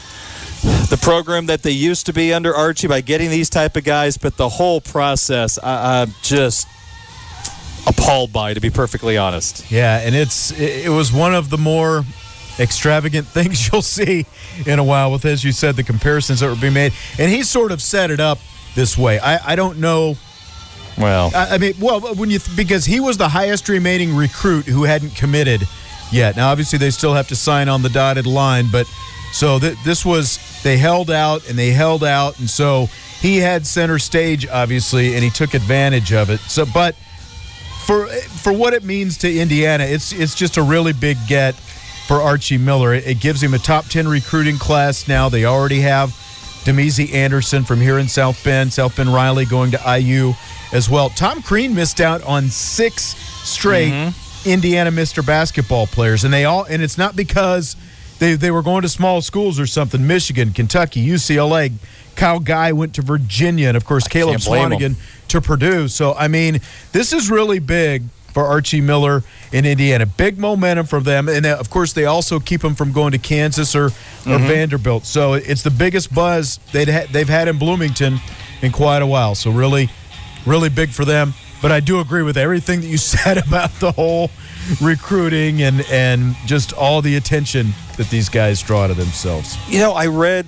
the program that they used to be under Archie by getting these type of guys. But the whole process, I, I'm just appalled by, to be perfectly honest. Yeah, and it's it, it was one of the more extravagant things you'll see in a while with, as you said, the comparisons that were being made. And he sort of set it up this way. I, I don't know. Well, I, I mean, well, when you th- because he was the highest remaining recruit who hadn't committed yet. Now, obviously, they still have to sign on the dotted line, but so th- this was, they held out and they held out, and so he had center stage, obviously, and he took advantage of it. So, but for for what it means to Indiana, it's it's just a really big get for Archie Miller. It, it gives him a top ten recruiting class now. They already have Demezi Anderson from here in South Bend, South Bend Riley going to I U as well. Tom Crean missed out on six straight mm-hmm. Indiana Mister Basketball players, and they all and it's not because they they were going to small schools or something. Michigan, Kentucky, U C L A. Kyle Guy went to Virginia, and of course Caleb Swanigan to Purdue. So I mean, this is really big for Archie Miller in Indiana. Big momentum for them, and of course they also keep him from going to Kansas or, or mm-hmm. Vanderbilt. So it's the biggest buzz they'd ha- they've had in Bloomington in quite a while. So really, really big for them. But I do agree with everything that you said about the whole recruiting and and just all the attention that these guys draw to themselves. You know, I read,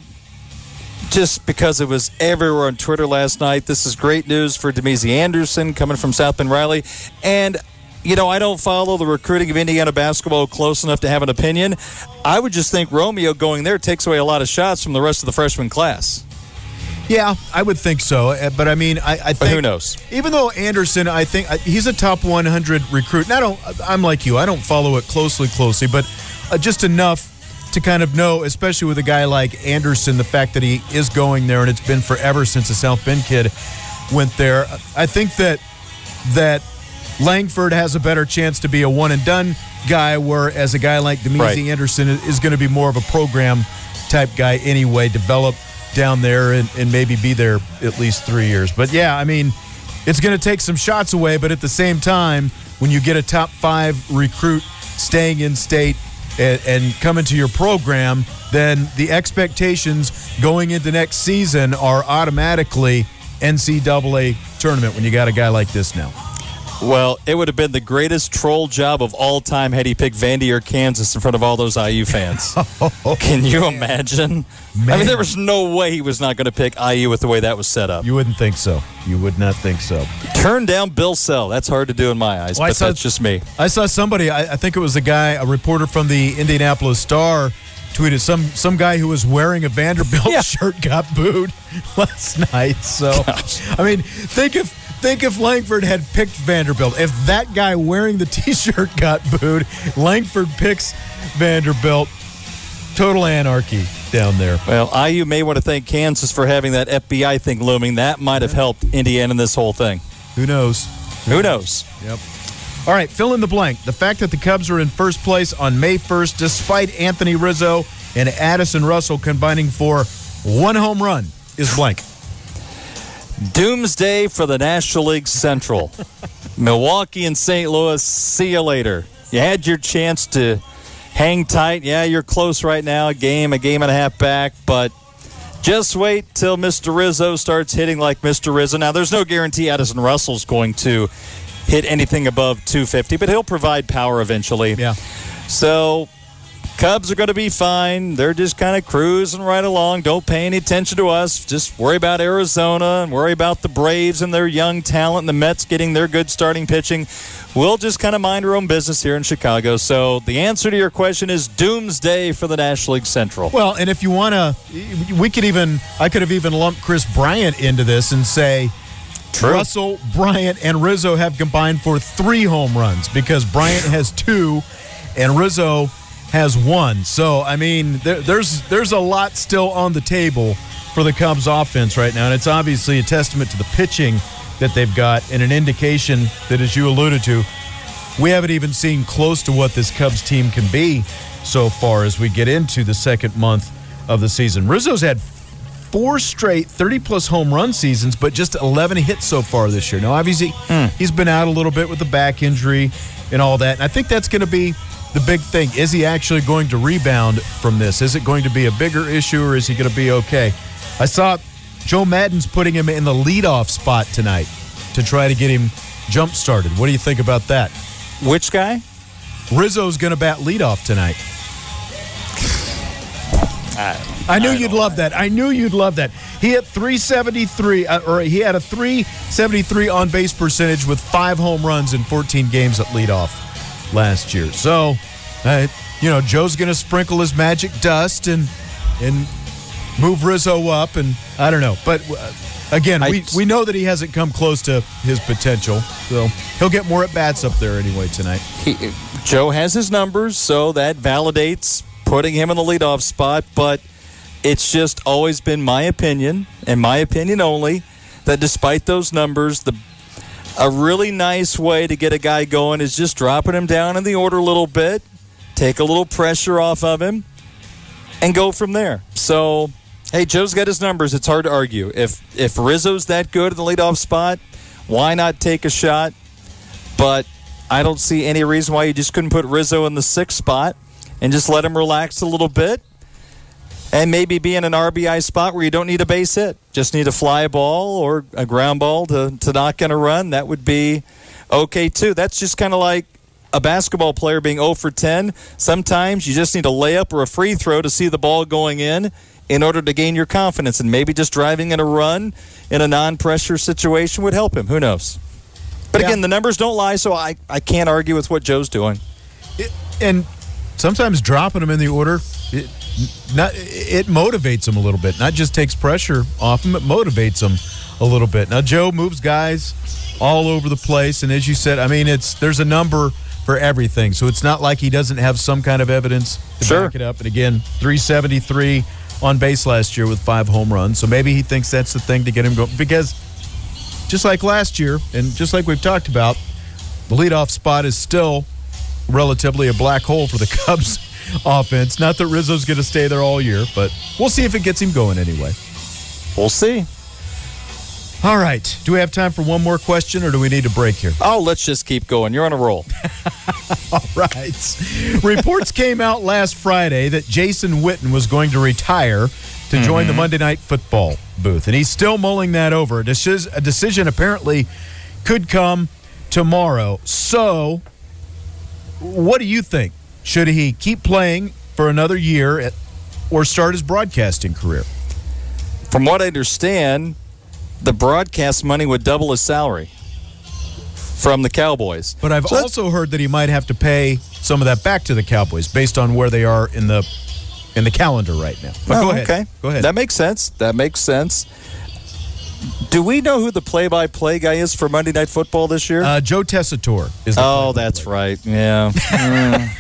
just because it was everywhere on Twitter last night, this is great news for Demezi Anderson coming from South Bend Riley. And, you know, I don't follow the recruiting of Indiana basketball close enough to have an opinion. I would just think Romeo going there takes away a lot of shots from the rest of the freshman class. Yeah, I would think so. But, I mean, I, I think... But who knows? Even though Anderson, I think, he's a top one hundred recruit. And I don't, I'm like you. I don't follow it closely, closely. But uh, just enough to kind of know, especially with a guy like Anderson, the fact that he is going there, and it's been forever since a South Bend kid went there. I think that that Langford has a better chance to be a one-and-done guy, whereas a guy like Demezi right. Anderson is going to be more of a program-type guy anyway, develop down there and, and maybe be there at least three years. But, yeah, I mean, it's going to take some shots away, but at the same time, when you get a top-five recruit staying in state and, and coming to your program, then the expectations going into next season are automatically N C double A tournament when you got a guy like this now. Well, it would have been the greatest troll job of all time had he picked Vandy or Kansas in front of all those I U fans. oh, Can you imagine? Man. I mean, there was no way he was not going to pick I U with the way that was set up. You wouldn't think so. You would not think so. Turn down Bill Self. That's hard to do in my eyes, well, but saw, that's just me. I saw somebody, I, I think it was a guy, a reporter from the Indianapolis Star, tweeted some some guy who was wearing a Vanderbilt yeah. shirt got booed last night. So, Gosh. I mean, think if think if Langford had picked Vanderbilt. If that guy wearing the T-shirt got booed, Langford picks Vanderbilt. Total anarchy down there. Well, I U may want to thank Kansas for having that F B I thing looming. That might have helped Indiana in this whole thing. Who knows? Who knows? Yep. All right, fill in the blank. The fact that the Cubs are in first place on May first, despite Anthony Rizzo and Addison Russell combining for one home run, is blank. Doomsday for the National League Central. Milwaukee and Saint Louis, see you later. You had your chance to hang tight. Yeah, you're close right now, a game, a game and a half back, but just wait till Mister Rizzo starts hitting like Mister Rizzo. Now, there's no guarantee Addison Russell's going to hit anything above two fifty, but he'll provide power eventually. Yeah. So Cubs are going to be fine. They're just kind of cruising right along. Don't pay any attention to us. Just worry about Arizona and worry about the Braves and their young talent and the Mets getting their good starting pitching. We'll just kind of mind our own business here in Chicago. So the answer to your question is doomsday for the National League Central. Well, and if you want to, we could even, I could have even lumped Chris Bryant into this and say, True. Russell, Bryant, and Rizzo have combined for three home runs because Bryant has two and Rizzo has one. So, I mean, there, there's there's a lot still on the table for the Cubs offense right now, and it's obviously a testament to the pitching that they've got and an indication that, as you alluded to, we haven't even seen close to what this Cubs team can be so far as we get into the second month of the season. Rizzo's had four straight thirty-plus home run seasons, but just eleven hits so far this year. Now, obviously, mm. he's been out a little bit with the back injury and all that, and I think that's going to be the big thing. Is he actually going to rebound from this? Is it going to be a bigger issue, or is he going to be okay? I saw Joe Maddon's putting him in the leadoff spot tonight to try to get him jump-started. What do you think about that? Which guy? Rizzo's going to bat leadoff tonight. I, I knew I you'd love that. I knew you'd love that. He hit three seventy-three, uh, or he had a three seventy-three on base percentage with five home runs in fourteen games at leadoff last year. So, uh, you know, Joe's going to sprinkle his magic dust and and move Rizzo up, and I don't know. But uh, again, I, we we know that he hasn't come close to his potential, so he'll get more at bats up there anyway tonight. He, Joe has his numbers, so that validates putting him in the leadoff spot, but it's just always been my opinion, and my opinion only, that despite those numbers, the a really nice way to get a guy going is just dropping him down in the order a little bit, take a little pressure off of him, and go from there. So, hey, Joe's got his numbers. It's hard to argue. If if Rizzo's that good in the leadoff spot, why not take a shot? But I don't see any reason why you just couldn't put Rizzo in the sixth spot and just let him relax a little bit and maybe be in an R B I spot where you don't need a base hit. Just need a fly ball or a ground ball to, to knock in a run. That would be okay, too. That's just kind of like a basketball player being oh for ten. Sometimes you just need a layup or a free throw to see the ball going in in order to gain your confidence. And maybe just driving in a run in a non-pressure situation would help him. Who knows? But, yeah. again, the numbers don't lie, so I, I can't argue with what Joe's doing. It, and sometimes dropping them in the order, it, not, it motivates them a little bit. Not just takes pressure off them, it motivates them a little bit. Now, Joe moves guys all over the place, and as you said, I mean, it's there's a number for everything, so it's not like he doesn't have some kind of evidence to sure. back it up. And again, three seventy-three on base last year with five home runs, so maybe he thinks that's the thing to get him going, because just like last year, and just like we've talked about, the leadoff spot is still relatively a black hole for the Cubs offense. Not that Rizzo's going to stay there all year, but we'll see if it gets him going anyway. We'll see. All right. Do we have time for one more question, or do we need a break here? Oh, let's just keep going. You're on a roll. All right. Reports came out last Friday that Jason Witten was going to retire to mm-hmm. join the Monday Night Football booth, and he's still mulling that over. A decision, a decision apparently could come tomorrow. So, what do you think? Should he keep playing for another year at, or start his broadcasting career? From what I understand, the broadcast money would double his salary from the Cowboys. But I've so also heard that he might have to pay some of that back to the Cowboys based on where they are in the in the calendar right now. But oh, go ahead. Okay. Go ahead. That makes sense. That makes sense. Do we know who the play-by-play guy is for Monday Night Football this year? Uh, Joe Tessitore is the Oh, play-by-play. that's right. Yeah. mm.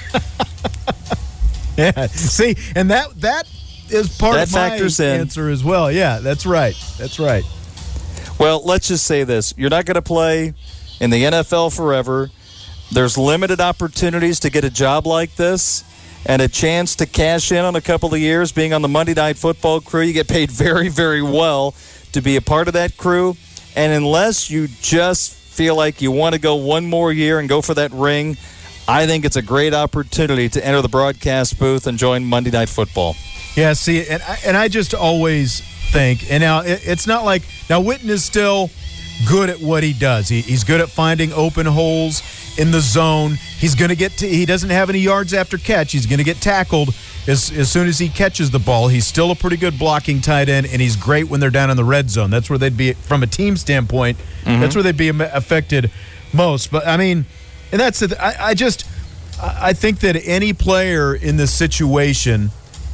Yeah. See, and that that is part That of my factors in. answer as well. Yeah, that's right. That's right. Well, let's just say this. You're not going to play in the N F L forever. There's limited opportunities to get a job like this and a chance to cash in on a couple of years being on the Monday Night Football crew. You get paid very, very well to be a part of that crew. And unless you just feel like you want to go one more year and go for that ring, I think it's a great opportunity to enter the broadcast booth and join Monday Night Football. Yeah, see, and I, and I just always think, and now it, it's not like, now Witten is still good at what he does. He, he's good at finding open holes in the zone. He's going to get to, he doesn't have any yards after catch. He's going to get tackled as, as soon as he catches the ball. He's still a pretty good blocking tight end, and he's great when they're down in the red zone. That's where they'd be, from a team standpoint, mm-hmm. that's where they'd be affected most. But, I mean, and that's, the, I, I just, I think that any player in this situation,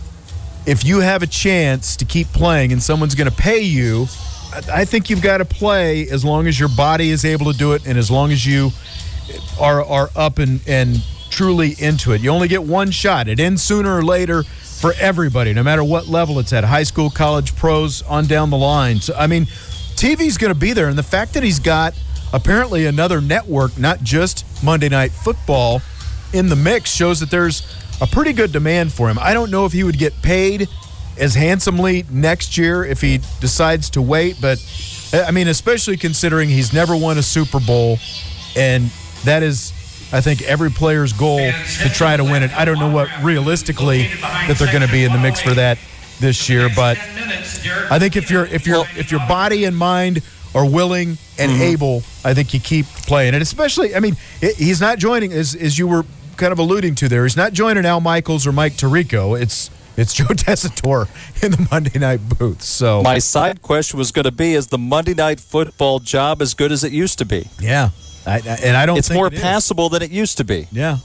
if you have a chance to keep playing and someone's going to pay you, I think you've got to play as long as your body is able to do it and as long as you are are up and, and truly into it. You only get one shot. It ends sooner or later for everybody, no matter what level it's at, high school, college, pros, on down the line. So, I mean, T V's going to be there, and the fact that he's got apparently another network, not just Monday Night Football, in the mix shows that there's a pretty good demand for him. I don't know if he would get paid as handsomely next year if he decides to wait, but I mean, especially considering he's never won a Super Bowl, and that is, I think, every player's goal to try to win it. I don't know what realistically that they're going to be in the mix for that this year, but I think if you're if you're if your body and mind are willing and mm-hmm. able, I think you keep playing. And especially, I mean, he's not joining, as as you were kind of alluding to there, he's not joining Al Michaels or Mike Tirico. It's It's Joe Tessitore in the Monday Night booth. So my side question was going to be: is the Monday Night Football job as good as it used to be? Yeah, I, and I don't. It's think more it passable than it used to be. Yeah.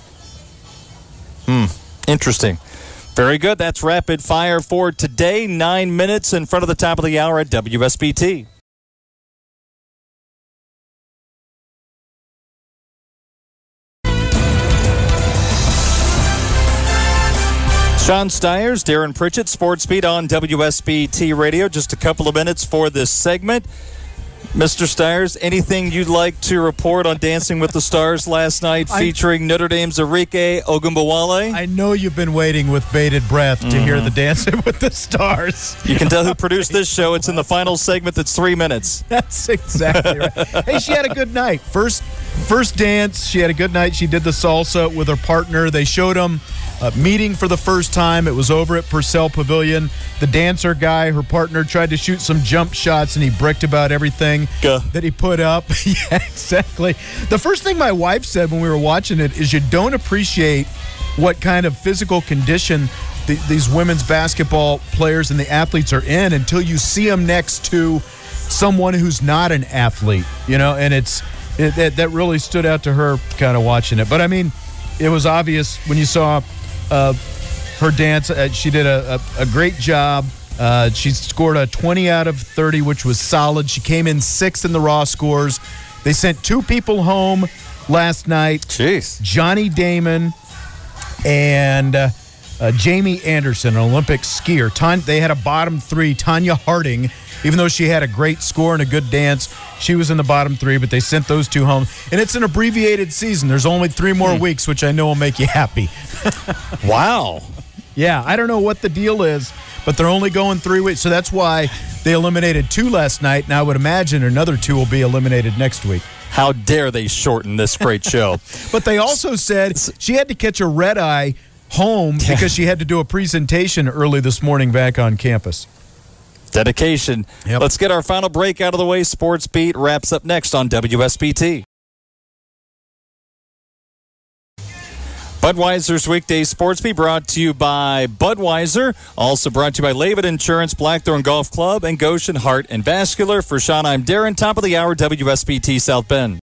Hmm. Interesting. Very good. That's rapid fire for today. Nine minutes in front of the top of the hour at W S B T. Sean Stiers, Darren Pritchett, Sports Beat on W S B T Radio. Just a couple of minutes for this segment. Mister Stiers, anything you'd like to report on Dancing with the Stars last night featuring I, Notre Dame's Enrique Ogunbowale? I know you've been waiting with bated breath mm-hmm. to hear the Dancing with the Stars. You can tell who produced this show. It's in the final segment that's three minutes. That's exactly right. Hey, she had a good night. First, first dance, she had a good night. She did the salsa with her partner. They showed them Uh, meeting for the first time. It was over at Purcell Pavilion. The dancer guy, her partner, tried to shoot some jump shots, and he bricked about everything Gah. that he put up. Yeah, exactly. The first thing my wife said when we were watching it is you don't appreciate what kind of physical condition the, these women's basketball players and the athletes are in until you see them next to someone who's not an athlete, you know, and it's it, that, that really stood out to her kind of watching it. But, I mean, it was obvious when you saw Uh, her dance. Uh, she did a, a, a great job. Uh, she scored a twenty out of thirty, which was solid. She came in sixth in the raw scores. They sent two people home last night. Jeez. Johnny Damon and uh, uh, Jamie Anderson, an Olympic skier. Ton- they had a bottom three. Tanya Harding, even though she had a great score and a good dance, she was in the bottom three, but they sent those two home. And it's an abbreviated season. There's only three more hmm. weeks, which I know will make you happy. Wow. Yeah, I don't know what the deal is, but they're only going three weeks. So that's why they eliminated two last night, and I would imagine another two will be eliminated next week. How dare they shorten this great show. But they also said she had to catch a red eye home because she had to do a presentation early this morning back on campus. Dedication. Yep. Let's get our final break out of the way. Sports Beat wraps up next on W S B T. Budweiser's Weekday Sports Beat brought to you by Budweiser. Also brought to you by Levitt Insurance, Blackthorn Golf Club, and Goshen Heart and Vascular. For Sean, I'm Darren. Top of the hour, W S B T South Bend.